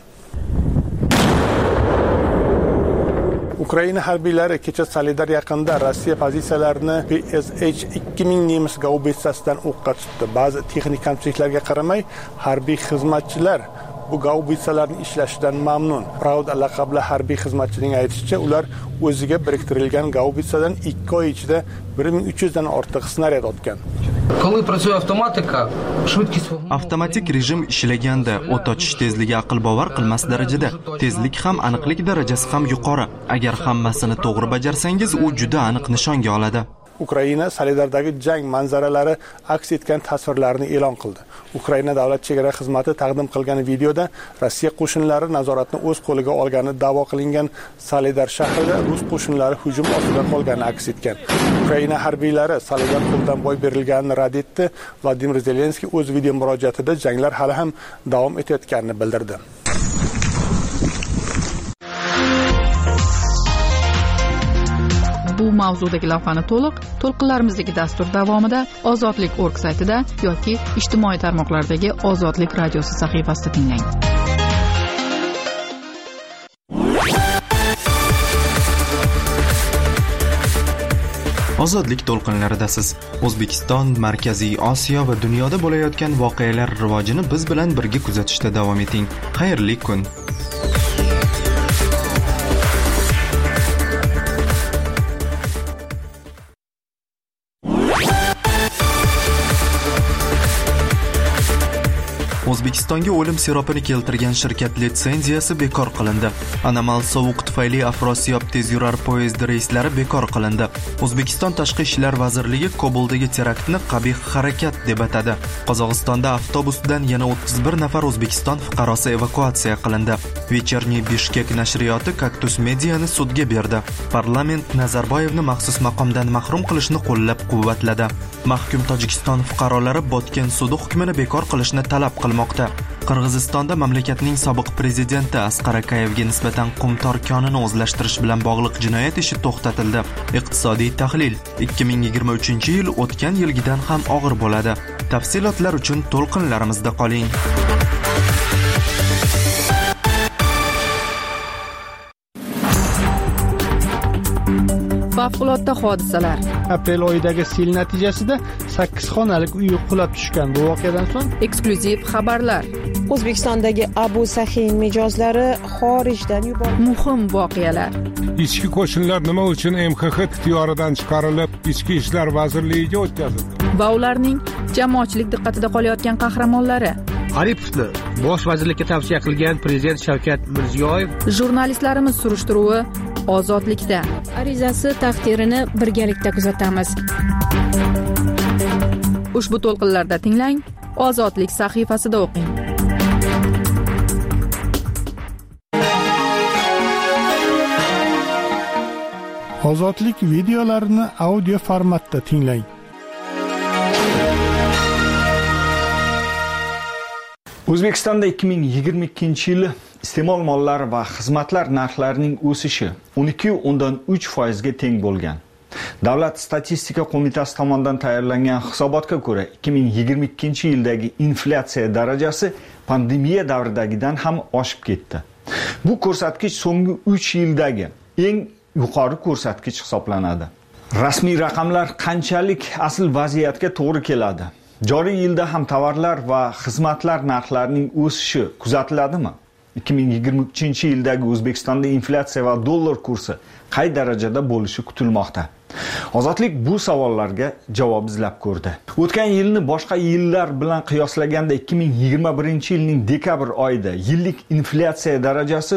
Ukraina harbiylari kecha Solidar yaqinida Rossiya pozitsiyalarini PSH-2000 nemis gaubitsasidan o'qqa tutdi. Ba'zi texnik kamchiliklarga qaramay, harbiy xizmatchilar bu gaubitsalarning ishlashidan mamnun. Pravda laqabli harbiy xizmatchining aytishicha, ular o'ziga biriktirilgan gaubitsadan 2 oy ichida 1300 dan ortiq snaryad otgan. Коли працює автоматика, швидкість Avtomatik rejim ishlaganda o't ochish tezligi aql bovar qilmas darajada, tezlik ham aniqlik darajasi ham yuqori. Agar hammasini to'g'ri bajarsangiz, u juda aniq nishonga oladi. Ukraina Solidardagi jang manzaralari aks etgan tasvirlarni e'lon qildi. Ukraina davlat chegara xizmati taqdim qilgan videoda Rossiya qo'shinlari nazoratni o'z qo'liga olgani da'vo qilingan Solidar shahrida rus qo'shinlari hujum ostida qolgani aks etgan. Ukraina harbiylari Solidar qo'ldan boy berilganini rad etdi. Vladimir Zelenskiy o'z video murojaatida janglar hali ham davom etayotganini bildirdi. Bu mavzudagi lavhani to'lqinlarimizdagi dastur davomida ozodlik.org saytida yoki ijtimoiy tarmoqlardagi Ozodlik radiosi sahifasida tinglang. Ozodlik to'lqinlaridasiz. O'zbekiston, Markaziy Osiyo va dunyoda bo'layotgan voqealar rivojini biz bilan birga kuzatishda davom eting. Xayrli kun. O'zbekistonga o'lim siropini keltirgan shirkat litsenziyasi bekor qilindi. Anomal sovuq tufayli Afrosiyob tezyurar poyezd reyslari bekor qilindi. O'zbekiston Tashqi ishlar vazirligi Kobuldagi teraktni qabih harakat deb atadi. Qozog'istonda avtobusdan yana 31 nafar O'zbekiston fuqarosi evakuatsiya qilindi. Вечерний Bishkek nashriyoti Kaktus Mediani sudga berdi. Parlament Nazarboyevni maxsus maqomdan mahrum qilishni qo'llab-quvvatladi. Mahkum Tojikiston fuqarolari Botken sudi hukmini bekor qilishni talab qilmoqda. Qirg'izistonda mamlakatning sobiq prezidenti Asqar Akayevga nisbatan qumtor konini o'zlashtirish bilan bog'liq jinoyat ishi to'xtatildi. Iqtisodiy tahlil: 2023-yil o'tgan yilgidan ham og'ir bo'ladi. Tafsilotlar uchun to'lqinlarimizda qoling. Favqulodda hodisalar. Aprel oyidagi sel natijasida 8 xonalik uy qulab tushgan. Bu voqeadan so'ng eksklyuziv xabarlar. O'zbekistondagi Abu Sahin mijozlari xorijdan yuborildi. Muhim voqealar. Ichki qo'shinlar nima uchun MXX ixtiyoridan chiqarilib, Ichki ishlar vazirligiga o'tkazildi? Va ularning jamoatchilik diqqatida qolayotgan qahramonlari. Aripovni bosh vazirlikka tavsiya qilgan prezident Shavkat Mirziyoyev. Jurnalistlarimiz surishtiruvi ozodlikda. Arizasi taqdirini birgalikda kuzatamiz. Ushbu to'lqinlarda tinglang, Ozodlik sahifasida o'qing. Ozodlik videolarini audio formatda tinglang. O'zbekistonda 2022-yil iste'mol mollari va xizmatlar narxlarining o'sishi 12.3% ga teng bo'lgan. Davlat statistika qo'mitasi tomonidan tayyorlangan hisobotga ko'ra, 2022-yildagi inflyatsiya darajasi pandemiya davridagidan ham oshib ketdi. Bu ko'rsatkich so'nggi 3 yildagi eng yuqori ko'rsatkich hisoblanadi. Rasmiy raqamlar qanchalik asl vaziyatga to'g'ri keladi? Joriy yilda ham tovarlar va xizmatlar narxlarining o'sishi kuzatiladimi? 2023-yildagi O'zbekistonda inflyatsiya va dollar kursi qay darajada bo'lishi kutilmoqda? Ozodlik bu savollarga javob izlab ko'rdi. O'tgan yilni boshqa yillar bilan qiyoslaganda 2021-yilning dekabr oyida yillik inflyatsiya darajasi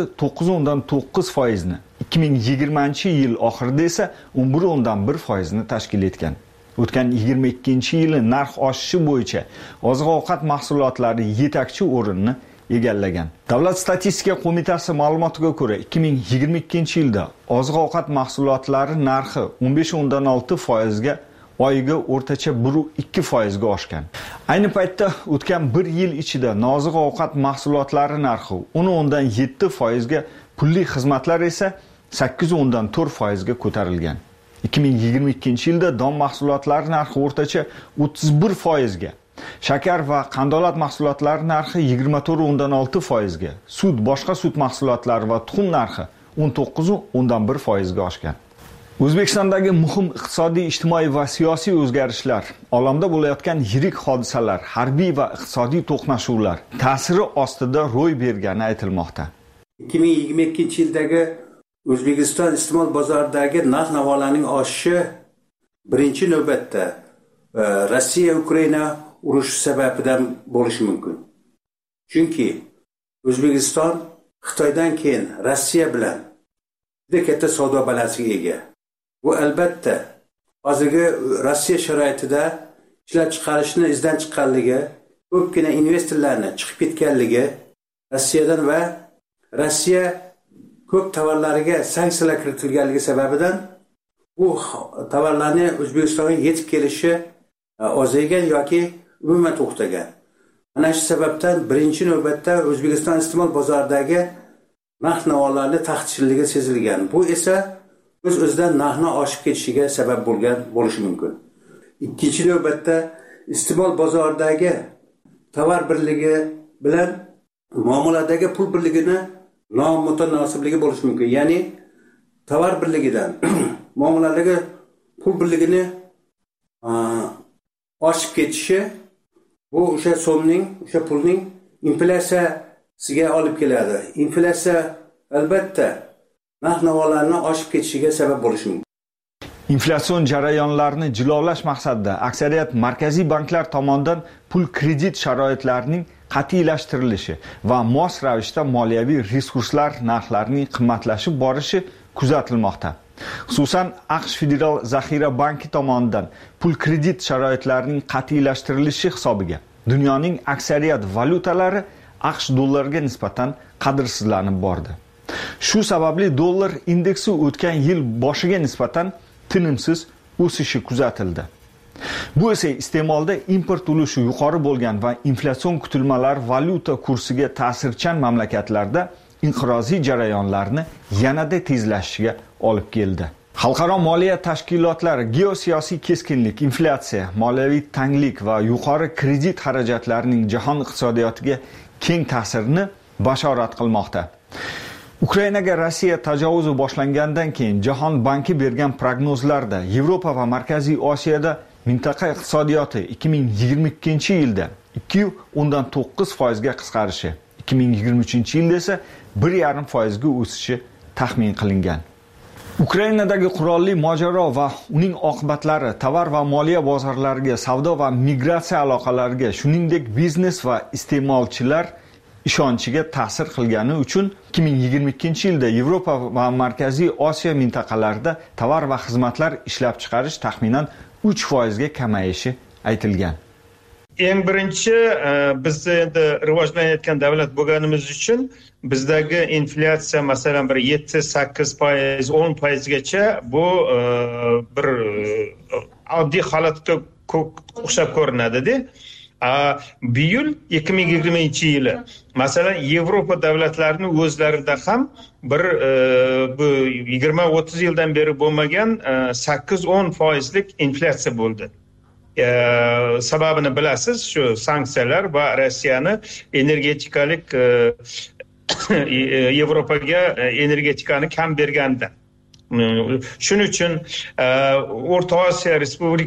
9.9% ni, 2020-yil oxirida esa 11.1% ni tashkil etgan. O'tgan 22-yili narx oshishi bo'yicha oziq-ovqat mahsulotlari yetakchi o'rinni egallagan. Davlat statistika qo'mitasi ma'lumotiga ko'ra, 2022-yilda oziq-ovqat mahsulotlari narxi 15.6% ga, oyiga o'rtacha 1.2% ga oshgan. Ayni paytda o'tgan 1 yil ichida nozik ovqat mahsulotlari narxi 10.7% ga, pulli xizmatlar esa 8.4% ga ko'tarilgan. 2022-yilda don mahsulotlari narxi o'rtacha 31% ga, shakar va qandolat mahsulotlari narxi 24.6% ga, sut, boshqa sut mahsulotlari va tuxum narxi 19.1% ga oshgan. O'zbekistondagi muhim iqtisodiy, ijtimoiy va siyosiy o'zgarishlar, olamda bo'layotgan yirik hodisalar, harbiy va iqtisodiy to'qnashuvlar ta'siri ostida ro'y bergani aytilmoqda. 2022-yildagi O'zbekiston iste'mol bozoridagi narx-navolarning oshishi birinchi navbatda Rossiya-Ukraina urushi sababidan bo'lishi mumkin. Chunki O'zbekiston Xitoydan keyin Rossiya bilan juda katta savdo balansiga ega. Bu albatta hozirgi Rossiya sharoitida ishlab chiqarishni izdan chiqqanligi, ko'pgina investorlarni chiqib ketganligi Rossiyadan va Rossiya ko'p tovarlariga sanksiyalar kiritilganligi sababidan bu tovarlarning O'zbekistonga yetib kelishi ozaygan yoki umuman to'xtagan. Mana shu sababdan birinchi navbatda O'zbekiston iste'mol bozoridagi narx-navolarning taxtishilligi sezilgan. Bu esa o'z-o'zidan narxni oshib ketishiga sabab bo'lishi mumkin. Ikkinchi navbatda iste'mol bozoridagi tovar birligi bilan muomaladagi pul birligini nomutanosiblik bo'lishi mumkin. Ya'ni tovar birligidan muomaladagi pul birligini oshib ketishi bu o'sha so'mning, o'sha pulning inflyatsiyasiga olib keladi. Inflyatsiya albatta narx-navolarning oshib ketishiga sabab bo'lishi mumkin. Inflyatsion jarayonlarini jilolash maqsadida aksariyat markaziy banklar tomonidan pul kredit sharoitlarining qat'iylashtirilishi va mos ravishda moliyaviy resurslar narxlarining qimmatlashib borishi kuzatilmoqda. Xususan, AQSh Federal zaxira banki tomonidan pul kredit sharoitlarining qat'iylashtirilishi hisobiga dunyoning aksariyat valyutalari AQSh dollariga nisbatan qadrsizlanib bordi. Shu sababli dollar indeksi o'tgan yil boshiga nisbatan tinimsiz o'sishi kuzatildi. Bu esa iste'molda import ulushi yuqori bo'lgan va inflyatsion kutilmalar valyuta kursiga ta'sirchan mamlakatlarda inqiroziy jarayonlarni yanada tezlashishiga olib keldi. Xalqaro moliya tashkilotlari geosiyosiy keskinlik, inflyatsiya, moliyaviy tanglik va yuqori kredit xarajatlarining jahon iqtisodiyotiga keng ta'sirini bashorat qilmoqda. Ukrainaga Rossiya tajovuzi boshlangandan keyin Jahon banki bergan prognozlarda Yevropa va Markaziy Osiyoda mintaqa iqtisodiyoti 2022-yilda 2.9% ga qisqarishi, 2023-yilda esa 1.5% ga o'sishi taxmin qilingan. Ukrainadagi qurolli mojaro va uning oqibatlari tovar va moliya bozorlariga, savdo va migratsiya aloqalariga, shuningdek biznes va iste'molchilar ishonchiga ta'sir qilgani uchun 2022-yilda Yevropa va Markaziy Osiyo mintaqalarida tovar va xizmatlar ishlab chiqarish taxminan 3% ga kamayishi aytilgan. Eng birinchi biz endi rivojlanayotgan davlat bo'lganimiz uchun bizdagi inflyatsiya masalan bir 7-8%, 10% gacha bu bir oddiy holatga o'xshab ko'rinadi-da. Bu yil 2020-yili masalan Yevropa davlatlarining o'zlarida ham bir bu 20-30 yildan beri bo'lmagan 8-10%lik inflyatsiya bo'ldi. Sababini bilasiz, shu sanksiyalar va Rossiyani energetikalik Yevropaga energetikani kam berganda. Shuning uchun O'rta Osiyo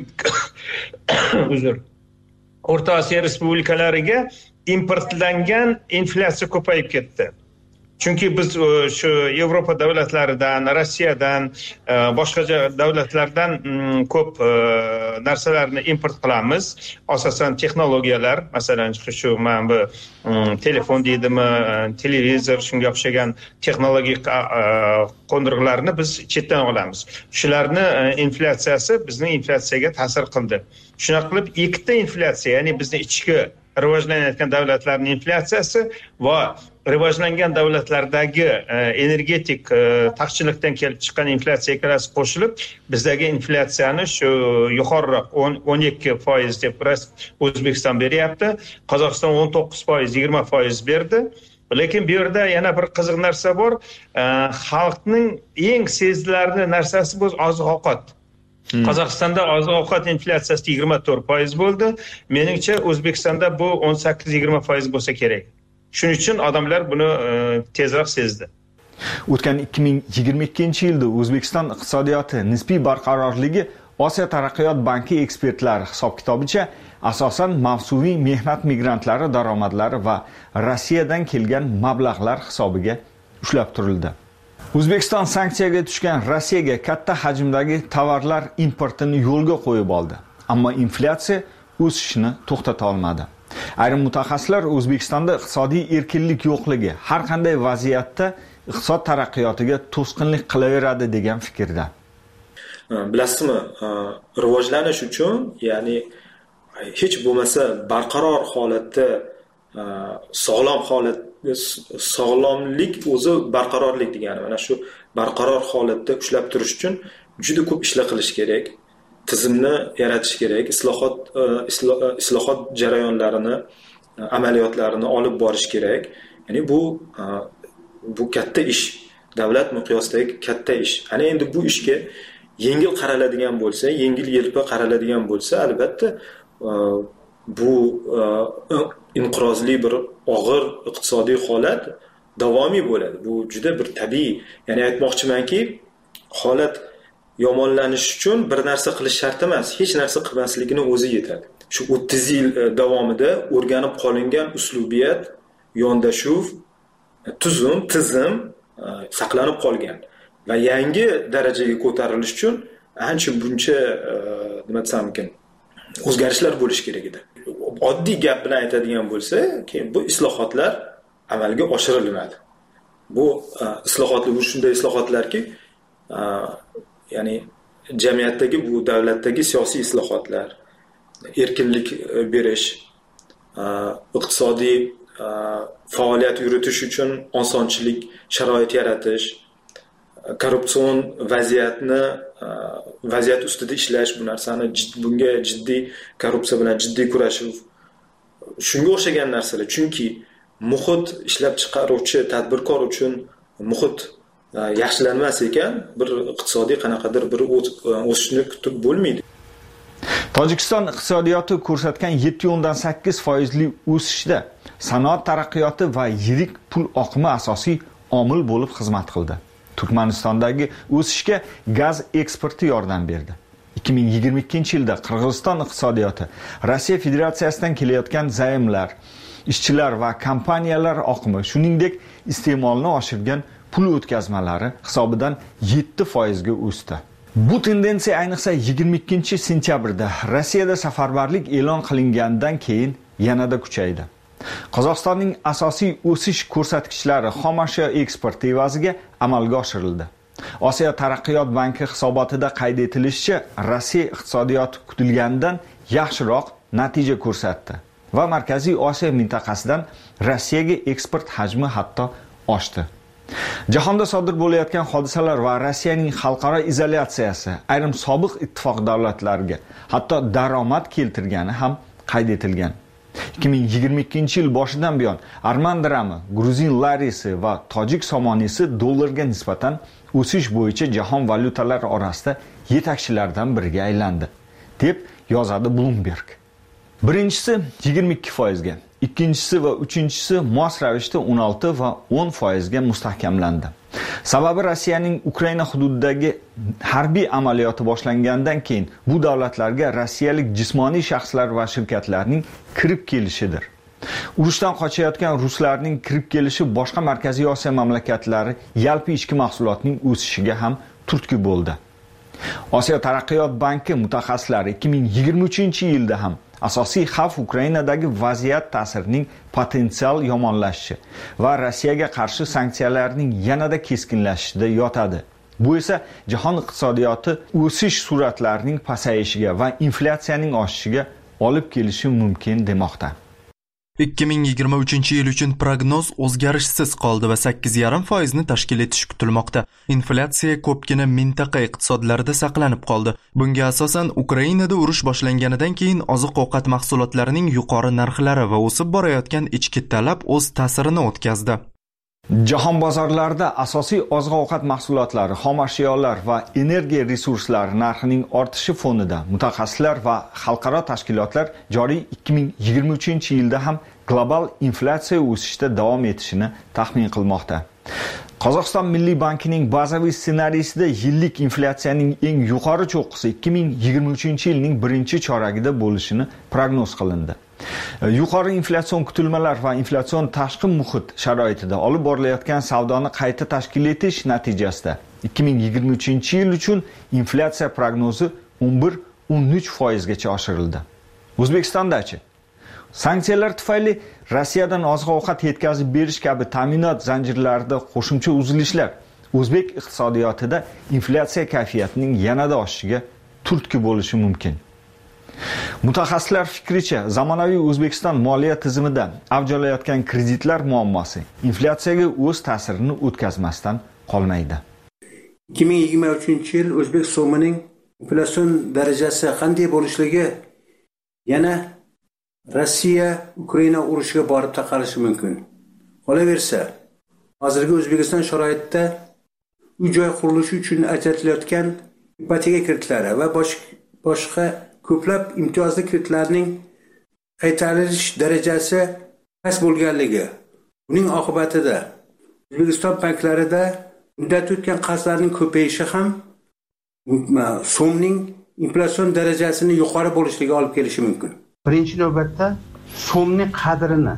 O'rta Osiyo respublikalariga importlangan inflyatsiya ko'payib ketdi. Chunki biz shu Yevropa davlatlaridan, Rossiyadan, boshqa davlatlardan ko'p narsalarni import qilamiz. Asosan texnologiyalar, masalan, shu mana bu telefon deydimi, televizor, shunga o'xshagan texnologik qo'ndirg'ularni biz chetdan olamiz. Shularni inflyatsiyasi bizning inflyatsiyaga ta'sir qildi. Shunaqa qilib ikkita inflyatsiya, ya'ni bizning ichki rivojlanayotgan davlatlarning inflyatsiyasi va rivojlangan davlatlardagi energetik taqchillikdan kelib chiqqan inflyatsiya ikkalasi qo'shilib bizdagi inflyatsiyani shu yuqoriroq 12% deb O'zbekiston beryapti. Qozog'iston 19%, 20% berdi. Lekin bu yerda yana bir qiziq narsa bor. Xalqning eng sezilarli narsasi bu oziq-ovqat. Qozog'istonda oziq-ovqat inflyatsiyasi 24% bo'ldi. Meningcha O'zbekistonda bu 18-20% bo'lsa kerak. Shuning uchun odamlar buni tezroq sezdi. O'tgan 2022-yilda O'zbekiston iqtisodiyoti nisbiy barqarorligi Osiyo taraqqiyot banki ekspertlari hisob-kitobicha asosan mavsumiy mehnat migrantlari daromadlari va Rossiyadan kelgan mablag'lar hisobiga ushlab turildi. O'zbekiston sanksiyaga tushgan Rossiyaga katta hajmdagi tovarlar importini yo'lga qo'yib oldi, ammo inflyatsiya o'sishini to'xtata olmadi. Ayrim mutaxassislar O'zbekistonda iqtisodiy erkinlik yo'qligi har qanday vaziyatda iqtisod taraqqiyotiga to'sqinlik qilaveradi degan fikrda. Bilasizmi, rivojlanish uchun, ya'ni hech bo'lmasa barqaror holatda sog'lomlik o'zi barqarorlik degani. Mana shu barqaror holatda ushlab turish uchun juda ko'p ishlar qilish kerak. Tizimni yaratish kerak, islohot jarayonlarini, amaliyotlarini olib borish kerak. Ya'ni bu katta ish, davlat miqyosidagi katta ish. Ana endi bu ishga yengil qaraladigan bo'lsa, yengil-yelpi qaraladigan bo'lsa, albatta bu inqirozli bir og'ir iqtisodiy holat davomiy bo'ladi. Bu juda bir tabiiy. Ya'ni aytmoqchimanki, holat yomonlanish uchun bir narsa qilish shart emas, hech narsa qilmasligini o'zi yetadi. Shu 30 yil davomida o'rganib qolingan uslubiyat, yondashuv, tizim saqlanib qolgan va yangi darajaga ko'tarilish uchun ancha buncha nima desam mumkin, o'zgarishlar bo'lish kerak edi. Oddiy gap bilan aytadigan bo'lsa, keyin bu islohotlar amalga oshirilmadi. Bu islohotlar shunday islohotlarki, ya'ni jamiyatdagi, bu davlatdagi siyosiy islohotlar, erkinlik berish, iqtisodiy faoliyat yuritish uchun osonchilik sharoit yaratish, korrupsion vaziyat ustida ishlash, bu narsani bunga jiddiy korrupsiya bilan jiddiy kurashish, shunga o'xshagan narsalar. Chunki muhit ishlab chiqaruvchi tadbirkor uchun muhit yaxshilanmas ekan, bir iqtisodiy qanaqadir bir o'sishni kutib bo'lmaydi. Tojikiston iqtisodiyoti ko'rsatgan 7.8% o'sishda sanoat taraqqiyoti va yirik pul oqimi asosiy omil bo'lib xizmat qildi. Turkmanistondagi o'sishga gaz eksporti yordam berdi. 2022-yilda Qirg'iziston iqtisodiyoti Rossiya Federatsiyasidan kelayotgan zaymlar, ishchilar va kompaniyalar oqimi, shuningdek iste'molni oshirgan pul o'tkazmalari hisobidan 7% ga o'sdi. Bu tendensiya ayniqsa 22-sentyabrda Rossiyada safarbarlik e'lon qilingandan keyin yanada kuchaydi. Qozog'istonning asosiy o'sish ko'rsatkichlari xom ashyo eksporti evaziga amalga oshirildi. Osiyo taraqqiyot banki hisobotida qayd etilishicha, Rossiya iqtisodiyoti kutilgandan yaxshiroq natija ko'rsatdi va Markaziy Osiyo mintaqasidan Rossiyaga eksport hajmi hatto oshdi. Jahonda sodir bo'layotgan hodisalar va Rossiyaning xalqaro izolyatsiyasi ayrim sobiq ittifoq davlatlariga hatto daromad keltirgani ham qayd etilgan. 2022-yil boshidan buyon arman dirami, gruzin larisi va tojik somonisi dollarga nisbatan o'sish bo'yicha jahon valyutalari orasida yetakchilardan biriga aylandi, deb yozadi Bloomberg. Birinchisi 22% ga, ikkinchisi va uchinchisi mos ravishda 16 va 10% ga mustahkamlandi. Sababi Rossiyaning Ukraina hududidagi harbiy amaliyoti boshlangandan keyin bu davlatlarga rossiyalik jismoniy shaxslar va shirkatlarning kirib kelishidir. Urushdan qochayotgan ruslarning kirib kelishi boshqa Markaziy Osiyo mamlakatlari yalpi ichki mahsulotning o'sishiga ham turtki bo'ldi. Osiyo taraqqiyot banki mutaxassislari 2023-yilda ham asosiy xavf Ukrainadagi vaziyat ta'sirining potensial yomonlashishi va Rossiyaga qarshi sanksiyalarning yanada keskinlashishida yotadi. Bu esa jahon iqtisodiyoti o'sish sur'atlarining pasayishiga va inflyatsiyaning oshishiga olib kelishi mumkin demoqda. 2023-yil uchun prognoz o'zgarishsiz qoldi va 8,5% ni tashkil etishi kutilmoqda. Inflyatsiya ko'pgina mintaqa iqtisodlarida saqlanib qoldi. Bunga asosan Ukrainada urush boshlanganidan keyin oziq-ovqat mahsulotlarining yuqori narxlari va o'sib borayotgan ichki talab o'z ta'sirini o'tkazdi. Jahon bozorlarida asosiy oziq-ovqat mahsulotlari, xom ashyolar va energiya resurslari narxining ortishi fonida mutaxassislar va xalqaro tashkilotlar joriy 2023-yilda ham global inflyatsiya o'sishda davom etishini taxmin qilmoqda. Qozog'iston Milliy bankining bazaviy ssenariysida yillik inflyatsiyaning eng yuqori cho'qqisi 2023-yilning birinchi choragida bo'lishini prognoz qilindi. Yuqori inflyatsion kutilmalar va inflyatsion tashqi muhit sharoitida olib borilayotgan savdoni qayta tashkil etish natijasida 2023-yil uchun inflyatsiya prognozi 11-13% gacha oshirildi. O'zbekistondachi sanksiyalar tufayli Rossiyadan oziq-ovqat yetkazib berish kabi ta'minot zanjirlarida qo'shimcha uzilishlar o'zbek iqtisodiyotida inflyatsiya kayfiyatining yanada oshishiga turtki bo'lishi mumkin. Mutaxassislar fikricha, zamonaviy O'zbekiston moliya tizimida avj olayotgan kreditlar muammosi inflyatsiyaga o'z ta'sirini o'tkazmasdan qolmaydi. 2023-yil O'zbek so'mining inflyatsion darajasi qanday bo'lishligi yana Rossiya Ukraina urushiga borib taqalishi mumkin. Qolaversa, hozirgi O'zbekiston sharoitida uy-joy qurilishi uchun ajratilayotgan ipoteka kreditlari va boshqa ko'plab imtiyozli kreditlarning qaytarilish darajasi past bo'lganligi, buning oqibatida O'zbekiston banklarida muddat o'tgan qarzlarning ko'payishi ham so'mning inflyatsion darajasini yuqori bo'lishiga olib kelishi mumkin. Birinchi navbatda so'mning qadrini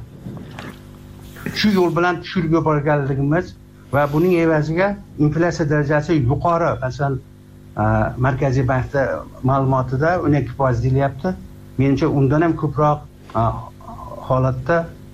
shu yo'l bilan tushirib yuborganligimiz va buning evaziga inflyatsiya darajasi yuqori, masalan, Markaziy bankda ma'lumotida 12% deyilyapti. Menimcha undan ham ko'proq holatda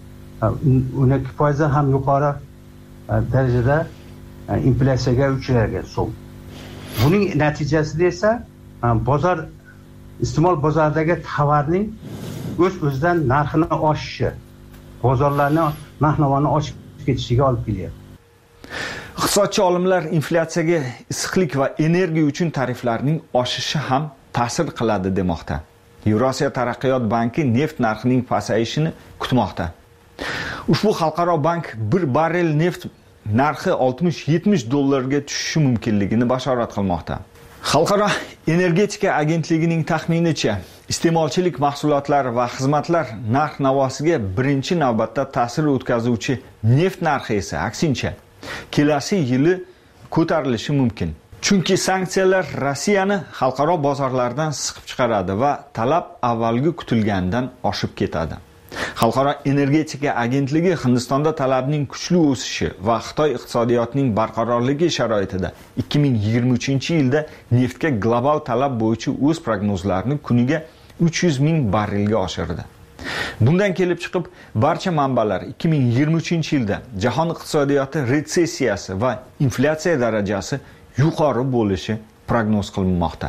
12% dan ham yuqori darajada inflyatsiyaga uchragan so'm. Buning natijasida esa bozor iste'mol bozoridagi tovarning o'z-o'zidan narxini oshishi, bozorlarning narx-navoni oshib ketishiga olib kelyapti. Iqtisodchi olimlar inflyatsiyaga issiqlik va energiya uchun tariflarning oshishi ham ta'sir qiladi demoqda. Yevrosiyo taraqqiyot banki neft narxining pasayishini kutmoqda. Ushbu xalqaro bank bir barrel neft narxi 60-70 dollarga tushishi mumkinligini bashorat qilmoqda. Xalqaro energetika agentligining taxminicha, iste'molchilik mahsulotlari va xizmatlar narx-navosiga birinchi navbatda ta'sir o'tkazuvchi neft narxi esa aksincha kelasi yili ko'tarilishi mumkin. Chunki sanksiyalar Rossiyani xalqaro bozorlardan siqib chiqaradi va talab avvalgi kutilgandan oshib ketadi. Xalqaro energetika agentligi Hindistonda talabning kuchli o'sishi va Xitoy iqtisodiyotining barqarorligi sharoitida 2023-yilda neftga global talab bo'yicha o'z prognozlarini kuniga 300 ming barrelga oshirdi. Bundan kelib chiqib, barcha manbalar 2023-yilda jahon iqtisodiyoti retsessiyasi va inflyatsiya darajasi yuqori bo'lishi prognoz qilinmoqda.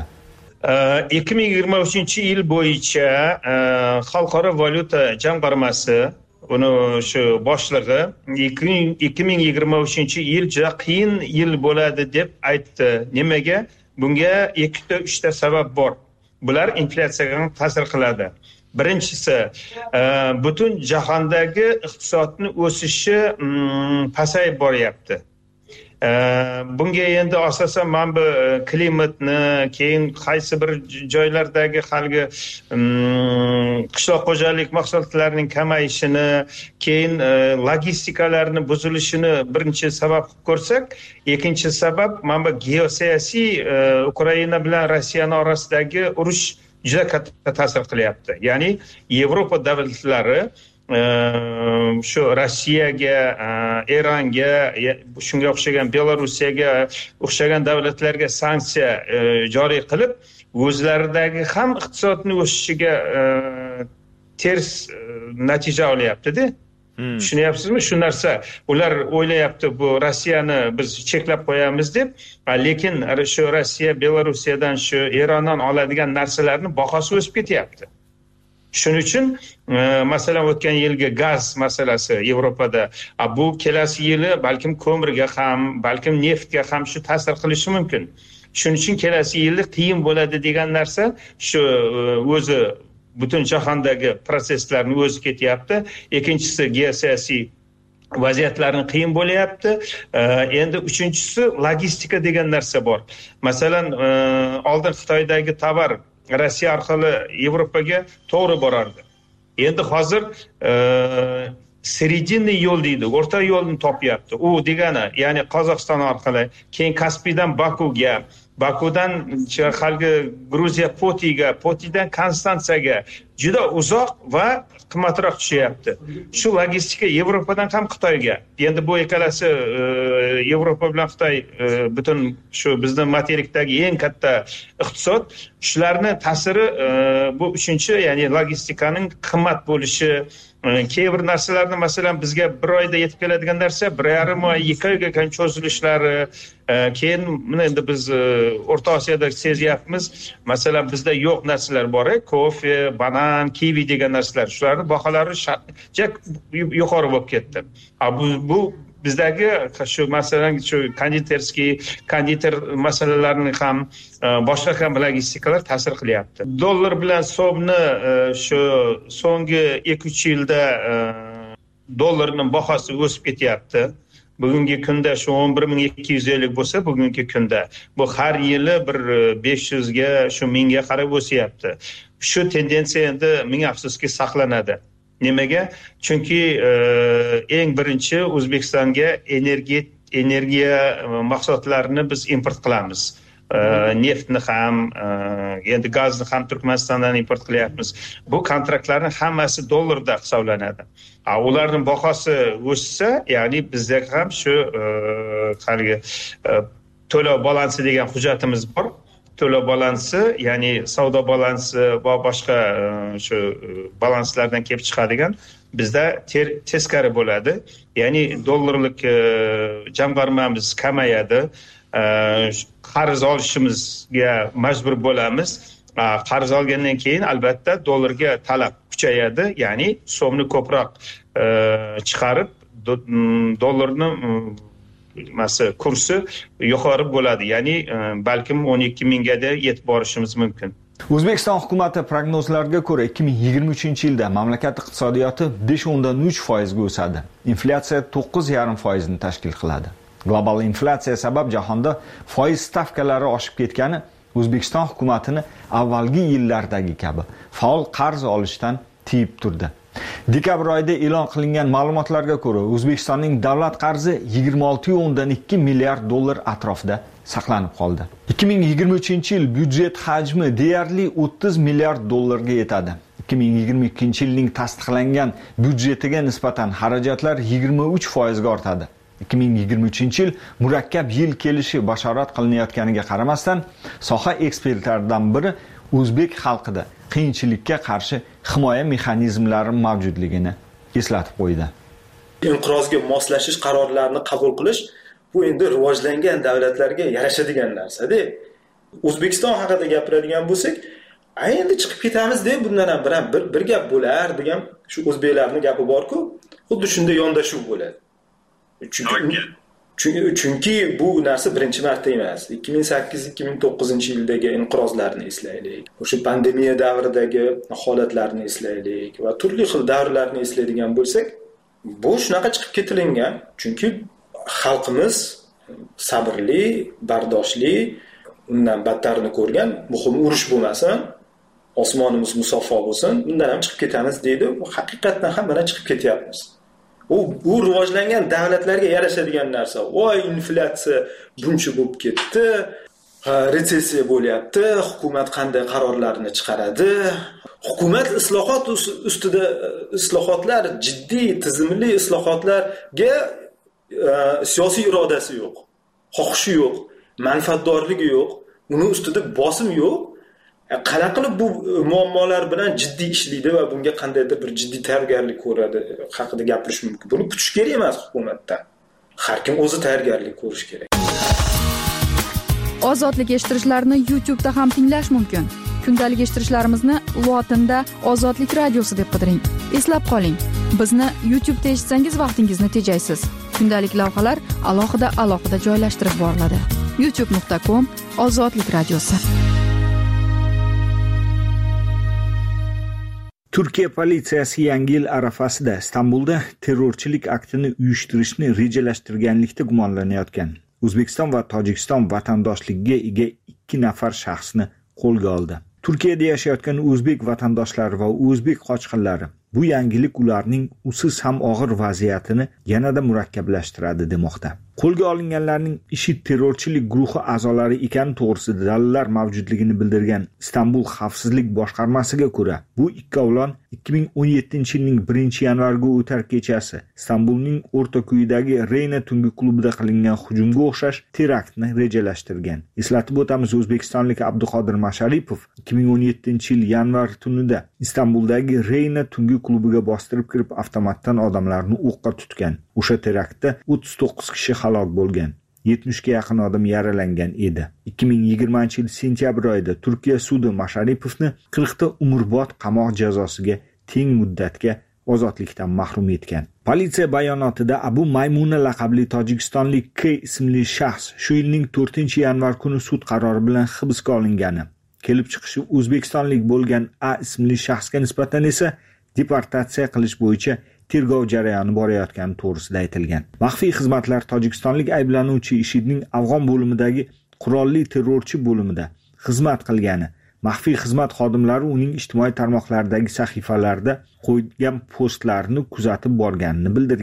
2023-yil bo'yicha Xalqaro valyuta jamg'armasi uni shu boshlig'i 2023-yil juda qiyin yil bo'ladi deb aytdi. Nimaga? Bunga 2-3 sabab bor. Bular inflyatsiyaga ta'sir qiladi. Birinchisi, butun jahondagi iqtisodning o'sishi pasayib boryapti. Bunga endi asosan mana bu klimatni, keyin qaysi bir joylardagi halgi qishloq xo'jalik mahsulotlarining kamayishini, keyin logistikalarning buzilishini birinchi sabab qilib ko'rsak, ikkinchi sabab mana bu geosiyosiy Ukraina bilan Rossiya orasidagi urush juda katta ta'sir qilyapti. Ya'ni Yevropa davlatlari shu Rossiyaga, Eronga, shunga o'xshagan Belorussiyaga o'xshagan davlatlarga sanksiya joriy qilib, o'zlaridagi ham iqtisodning o'sishiga ters natija olyapti-da. Tushunyapsizmi? Shu narsa ular o'ylayapti, bu Rossiyani biz cheklab qo'yamiz deb, lekin shu Rossiya, Belorussiyadan, shu Erondan oladigan narsalarning bahosi o'sib ketyapti. Shuning uchun masalan o'tgan yilgi gaz masalasi Yevropada, bu kelasi yili balkim ko'mirga ham, balkim neftga ham shu ta'sir qilishi mumkin. Shuning uchun kelasi yilda qiyin bo'ladi degan narsa shu o'zi butun jahondagi proseslarni o'zi ketyapti. Ikkinchisi geosiyosiy vaziyatlarning qiyin bo'lyapti. Endi uchinchisi logistika degan narsa bor. Masalan, oldin Xitoydagi tovar Rossiya orqali Yevropaga to'g'ri borardi. Endi hozir seredinniy yo'l deydi, o'rta yo'lni topyapti. U degani, ya'ni Qozog'iston orqali, keyin Kaspiydan Bakuga, Bakudan halgi Gruziya Potiga, Potidan Konstantsiyaga juda uzoq va qimmatroq tushyapti. Shu logistika Yevropadan ham Xitoyga. Endi bu ikkalasi Yevropa bilan Xitoy butun shu bizning materikdagi eng katta iqtisod, shularning ta'siri bu uchinchi, ya'ni logistikaning qimmat bo'lishi, keyin bir narsalarni masalan bizga bir oyda yetib keladigan narsa 1,5 oy, 2 oyga ham cho'zilishlari, keyin mana endi biz O'rta Osiyoda sezyapmiz. Masalan bizda yo'q narsalar bor, kofe, banan, kivi degan narsalar. Shularning baholari yuqori bo'lib ketdi. Bu bizdagi shu masalan shu konditer masalalarini ham boshqa ham logistikalar ta'sir qilyapti. Dollar bilan so'mni shu so'nggi 2-3 yilda dollarning bahosi o'sib ketyapti. Bugungi kunda shu 11.250 bo'lsa, bugungi kunda bu har yili bir 500 ga, shu 1000 ga qarab o'syapti. Shu tendensiya endi ming afsuski saqlanadi. Nimaga? Chunki eng birinchi O'zbekistonga energiya mahsulotlarini biz import qilamiz. neftni ham, endi gazni ham Turkmanistondan import qilyapmiz. Bu kontraktlarning hammasi dollarda hisoblanadi. Ularning bahosi o'ssa, ya'ni bizda ham shu qarigi to'lov balansi degan hujjatimiz bor. To'lov balansi, ya'ni savdo balansi va boshqa shu balanslardan kelib chiqadigan bizda teskari bo'ladi. Ya'ni dollarlik jamg'armamiz kamayadi. Qarz olishimizga majbur bo'lamiz. Qarz olgandan keyin albatta dollarga talab kuchayadi, ya'ni so'mni ko'proq chiqarib dollarni kursi yuqori bo'ladi, ya'ni balkim 12 mingga yetib borishimiz mumkin. O'zbekiston hukumati prognozlariga ko'ra 2023-yilda mamlakat iqtisodiyoti 5.3% ga o'sadi. Inflyatsiya 9.5% ni tashkil qiladi. Global inflyatsiya sabab jahonda foiz stavkalari oshib ketgani O'zbekiston hukumatini avvalgi yillardagi kabi faol qarz olishdan tiyib turdi. Dekabr oyida e'lon qilingan ma'lumotlarga ko'ra, O'zbekistonning davlat qarzi 26.2 milliard dollar atrofida saqlanib qoldi. 2023-yil byudjet hajmi deyarli 30 milliard dollarga yetadi. 2022-yilning tasdiqlangan byudjetiga nisbatan xarajatlar 23% ga ortadi. 2023-yil murakkab yil kelishi bashorat qilinayotganiga qaramasdan, soha ekspertlaridan biri o'zbek xalqida qiyinchilikka qarshi himoya mexanizmlari mavjudligini eslatib qo'ydi. Inqirozga moslashish qarorlarini qabul qilish bu endi rivojlangan davlatlarga yarashadigan narsa-da. O'zbekiston haqida gapiradigan bo'lsak, endi chiqib ketamiz deb bundan ham bir gap bo'lar degan shu o'zbeklarning gapi bor-ku, xuddi shunday yondashuv bo'ladi. Chunki bu narsa birinchi marta emas. 2008-2009-yildagi inqirozlarni eslaylik. O'sha pandemiya davridagi holatlarni eslaylik va turli xil davrlarni eslaydigan bo'lsak, bu shunaqa chiqib ketilingan. Chunki xalqimiz sabrli, bardoshli, undan battarni ko'rgan, muhimi urush bo'lmasin, osmonimiz musaffo bo'lsin, undan ham chiqib ketamiz deydi. Haqiqatan ham mana chiqib ketyapmiz. U rivojlangan davlatlarga yarashadigan narsa. Voy, inflyatsiya buncha bo'lib ketdi, retsessiya bo'lyapti, hukumat qanday qarorlarni chiqaradi? Hukumat islohot ustida islohotlar, jiddiy, tizimli islohotlarga siyosiy irodasi yo'q, xohishi yo'q, manfaatdorligi yo'q, uni ustida bosim yo'q. Qanaqa qilib bu muammolar bilan jiddiy ishlaydi va bunga qandaydir bir jiddiy tayyorgarlik ko'radi haqida gapirish mumkin. Buni kutish kerak emas hukumatdan. Har kim o'zi tayyorgarlik ko'rish kerak. Ozodlik eshittirishlarni YouTube'da ham tinglash mumkin. Kundalik eshittirishlarimizni lotinda Ozodlik radiosi deb qidiring. Eslab qoling, bizni YouTube'da eshitsangiz vaqtingizni tejaysiz. Kundalik lavhalar alohida joylashtirib boriladi. youtube.com/Ozodlik radiosi. Turkiya politsiyasi Yangi yil arafasida Istanbulda terrorchilik aktini uyushtirishni rejalashtirganlikda gumonlanayotgan O'zbekiston va Tojikiston vatandoshligiga ega 2 nafar shaxsni qo'lga oldi. Turkiyada yashayotgan o'zbek vatandoshlari va o'zbek qochqinlari bu yangilik ularning usiz ham og'ir vaziyatini yanada murakkablashtiradi demoqda. Qo'lga olinganlarning IShID terrorchilik guruhi a'zolari ekani to'g'risida dalillar mavjudligini bildirgan Istanbul xavfsizlik boshqarmasiga ko'ra, bu ikkovlon 2017-yilning 1-yanvarga o'tar kechasi Istanbulning o'rtako'yidagi Reyna tungi klubida qilingan hujumga o'xshash teraktni rejalashtirgan. Eslatib o'tamiz, o'zbekistonlik Abduqodir Masharipov 2017-yil yanvar tunida Istanbuldagi Reyna tungi klubiga bostirib kirib avtomatdan odamlarni o'qqa tutgan. O'sha teraktda 39 kishi halok bo'lgan, 70 ga yaqin odam yaralangan edi. 2020-yil sentyabr oyida Turkiya sudi Masharipovni 40 ta umrbod qamoq jazosiga teng muddatga ozodlikdan mahrum etgan. Politsiya bayonotida Abu Maymuna laqabli tojikistonlik K ismli shaxs shu yilning 4-yanvar kuni sud qarori bilan hibsga olingani, kelib chiqishi o'zbekistonlik bo'lgan A ismli shaxsga nisbatan esa deportatsiya qilish bo'yicha tergov jarayoni borayotgani to'g'risida aytilgan. Maxfiy xizmatlar tojikistonlik ayblanuvchi IShIDning Afg'on bo'limidagi qurolli terrorchi bo'limida xizmat qilgani, maxfiy xizmat xodimlari uning ijtimoiy tarmoqlardagi sahifalarida qo'ygan postlarini kuzatib borganini bildirgan.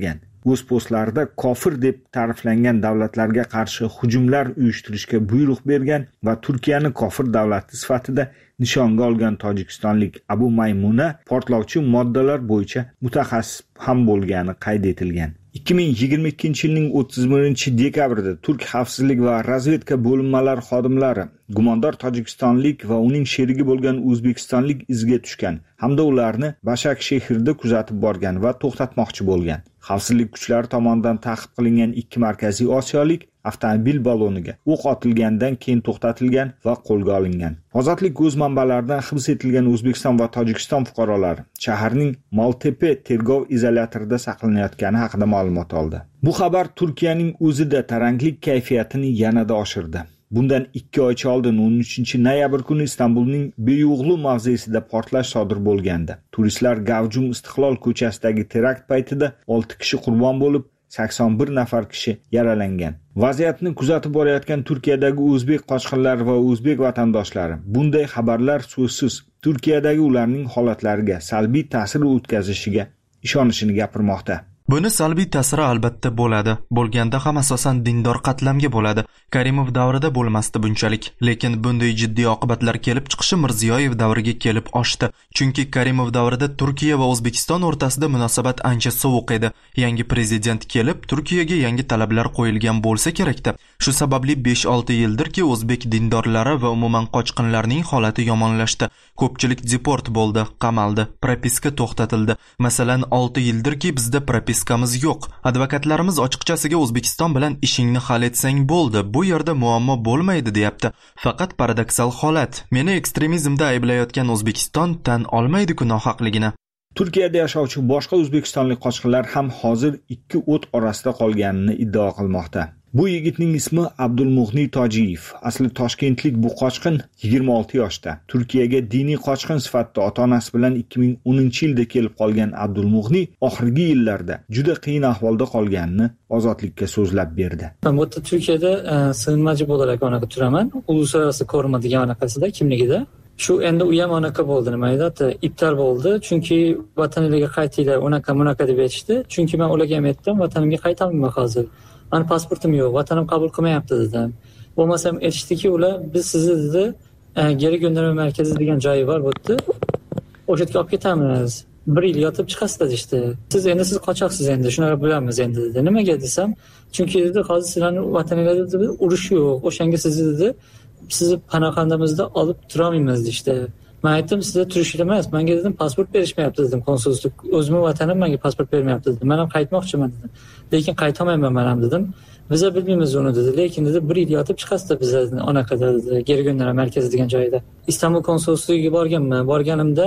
o'z postlarida kofir deb ta'riflangan davlatlarga qarshi hujumlar uyushtirishga buyruq bergan va Turkiyani kofir davlati sifatida nishonga olgan tojikistonlik Abu Maymuna portlovchi moddalar bo'yicha mutaxassis ham bo'lgani qayd etilgan. 2022-yilning 31-dekabrida Turk xavfsizlik va razvedka bo'linmalari xodimlari gumondor tojikistonlik va uning sherigi bo'lgan o'zbekistonlik izga tushgan hamda ularni Bashak shahrida kuzatib borgan va to'xtatmoqchi bo'lgan. Xavfsizlik kuchlari tomonidan ta'qib qilingan 2 markaziy osiyolik avtomobil baloniga o'q otilgandan keyin to'xtatilgan va qo'lga olingan. Ozodlik o'z manbalaridan hibs etilgan O'zbekiston va Tojikiston fuqarolari shaharning Maltepe tergov izolyatorida saqlanayotgani haqida ma'lumot oldi. Bu xabar Turkiyaning o'zida taranglik kayfiyatini yanada oshirdi. Bundan 2 oycha oldin 13-noyabr kuni Istanbulning Beyo'g'lu mavzesida portlash sodir bo'lgandi. Turistlar Gavjum Istiqlol ko'chasidagi terakt paytida 6 kishi qurbon bo'lib, 81 nafar kishi yaralangan. Vaziyatni kuzatib borayotgan Turkiyadagi o'zbek qochqinlari va o'zbek vatandoshlari bunday xabarlar so'zsiz Turkiyadagi ularning holatlariga salbiy ta'sir o'tkazishiga ishonishini gapirmoqda. Buni salbiy ta'siri albatta bo'ladi. Bo'lganda ham asosan dindor qatlamga bo'ladi. Karimov davrida bo'lmasdi bunchalik, lekin bunday jiddiy oqibatlar kelib chiqishi Mirziyoyev davriga kelib oshdi. Chunki Karimov davrida Turkiya va O'zbekiston o'rtasida munosabat ancha sovuq edi. Yangi prezident kelib, Turkiyaga yangi talablar qo'yilgan bo'lsa kerak-da. Shu sababli 5-6 yildirki o'zbek dindorlari va umuman qochqinlarning holati yomonlashdi. Ko'pchilik deport bo'ldi, qamaldi, propiska to'xtatildi. Masalan, 6 yildirki bizda propiskamiz yo'q. Advokatlarimiz ochiqchasiga O'zbekiston bilan ishingni hal etsang bo'ldi. Bu yerda muammo bo'lmaydi deyapti. Faqat paradoksal holat. Meni ekstremizmda ayblayotgan O'zbekiston tan olmaydi-ku nohaqligini. Turkiyada yashovchi boshqa o'zbekistonlik qochqinlar ham hozir 2 o't orasida qolganini iddao qilmoqda. Bu yigitning ismi Abdulmug'ni Tojiyev. Asli toshkentlik bu qochqin 26 yoshda. Turkiyaga diniy qochqin sifatida ota-onasi bilan 2010-yilda kelib qolgan Abdulmug'ni oxirgi yillarda juda qiyin ahvolda qolganini ozodlikka so'zlab berdi. Men bu Turkiyada sig'inmachi bo'larak anaqa turaman. Uluslararası koruma degan anaqasida kimligida. Shu endi u ham anaqa bo'ldi, nima edi? Iftar bo'ldi, chunki vataningizga qaytinglar, unaqa deb aytishdi. Chunki men ularga ham aytdim, vatanimga qaytaman hozir. Mani pasportim yo'q, vatanim qabul qilmayapti dedim. Bo'lmasam aytishdiki, ular biz sizni dedi, geri gönderme markazi degan joyi bor bo'pti. O'sha yerga olib ketamiz. 1 yil yotib chiqasiz dedi. Siz qochoqsiz endi, shunaqa bilamiz endi dedi. Nimaga desam, chunki dedi, hozir sizlarning vataningizda urush yo'q. O'shanga sizni panoxonamizda olib turolmaymiz dedi. Men aytdim, sizlar turishlar emas, menga dedim pasport berishmayapti dedim, konsullik. O'zimning vatanim menga pasport bermayapti dedim. Men ham qaytmoqchiman dedim. Lekin qaytolmayman men ham dedim. Biz bilmaymiz uni dedi. Lekin dedi 1 yil yotib chiqasizlar bizlarni anaqada dedi, geri gönderme markazi degan joyda. Istanbul konsulligiga borganman. Borganimda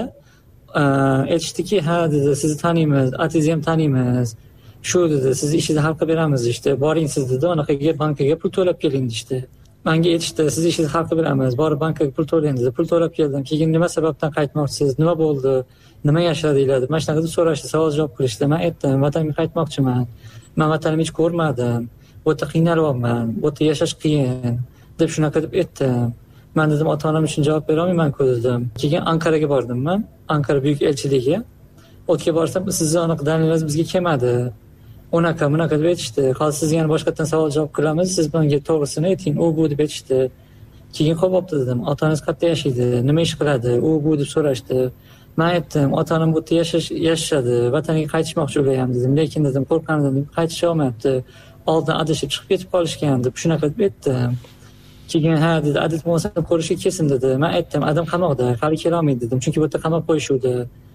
aytishdiki, ha dedi, sizni taniymiz, atingizni ham taniymiz. Shu dedi, sizni ishingizni hal qilib beramiz işte. Boring siz dedi, anaqaga bankaga pul to'lab keling işte. Menga aytishdi, sizni ishingizni hal qilib beramiz, borib bankaga pul to'lang dedi. Pul to'lab keldim. Keyin nima sababdan qaytmoqchisiz? Nima bo'ldi? Nima yashadinglar deb mana shunaqa deb so'rashdi, savol javob qilishdi. Men aytdim, vatanimga qaytmoqchiman. Men vatanimni hech ko'rmadim. O'ta qiynalyapman, o'ta yashash qiyin deb shunaqa deb aytdim. Men dedim, ota-onam uchun javob bera olmayman-ku dedim. Keyin Anqaraga bordim men, Anqara buyuk elchiligiga. O'tga borsam, sizni aniq dalilingiz bizga kelmadi. Unaqa deb aytishdi. Hozir sizga yana boshqatdan savol javob qilamiz, siz bunga to'g'risini ayting, u bu deb aytishdi. Keyin qo'yibdi dedim, otangiz qayerda yashaydi, nima ish qiladi, u bu deb so'rashdi. Men aytdim, ota-onam bu yerda yashashadi, vataniga qaytishmoqchi bo'layam dedim, lekin dedim, qo'rqaman, qaytisha olmayapti. Oldin adashib chiqib ketib qolishgan deb shunaqa deb aytdim. Keyin ha dedi, adil bo'lmasa ko'rishga kelsin dedi. Men aytdim, adam qamoqda, hali kela olmaydi dedim, chunki bu yerda qamab qo'yishuvdi.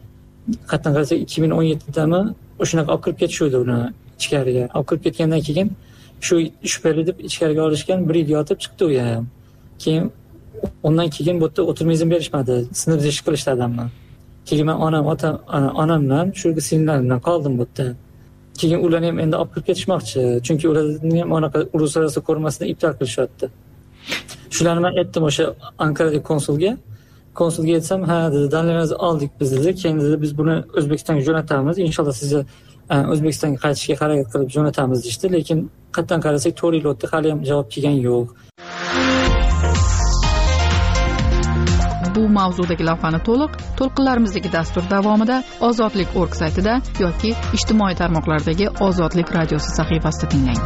Qatdan qarasa 2017dami o'shanaqa olib kirib ketishuvdi uni ichkariga. Olib kirib ketgandan keyin shu shubhali deb ichkariga olishgan, 1 yil yotib chiqdi u ham. Keyin undan keyin bu yerda o'tirmizim berishmadi, sinf ish qilishdi adamni. Keyin men onamdan, shu sinlarim bilan qoldim bu yerda. Keyin ularni ham endi olib kirib ketishmoqchi, chunki ularni ham anaqa uluslararası ko'rmasini iftor qilishyapti. Shularni men aytdim o'sha Anqaradagi konsulga aytsam, ha dedi, dalillarimizni oldik biz dedi, keyin dedi biz buni O'zbekistonga jo'natamiz, inshaalloh sizni O'zbekistonga qaytishga harakat qilib jo'natamiz deydi, lekin qatdan qarasak 4 yil o'tdi, hali ham javob kelgan yo'q. Bu mavzudagi lavhani to'lqinlarimizdagi dastur davomida ozodlik.org saytida yoki ijtimoiy tarmoqlardagi Ozodlik radiosi sahifasida tinglang.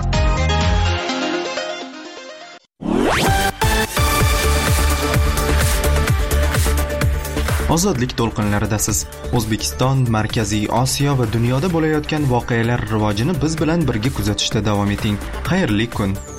Ozodlik to'lqinlaridasiz. O'zbekiston, Markaziy Osiyo va dunyoda bo'layotgan voqealar rivojini biz bilan birga kuzatishda davom eting. Xayrli kun.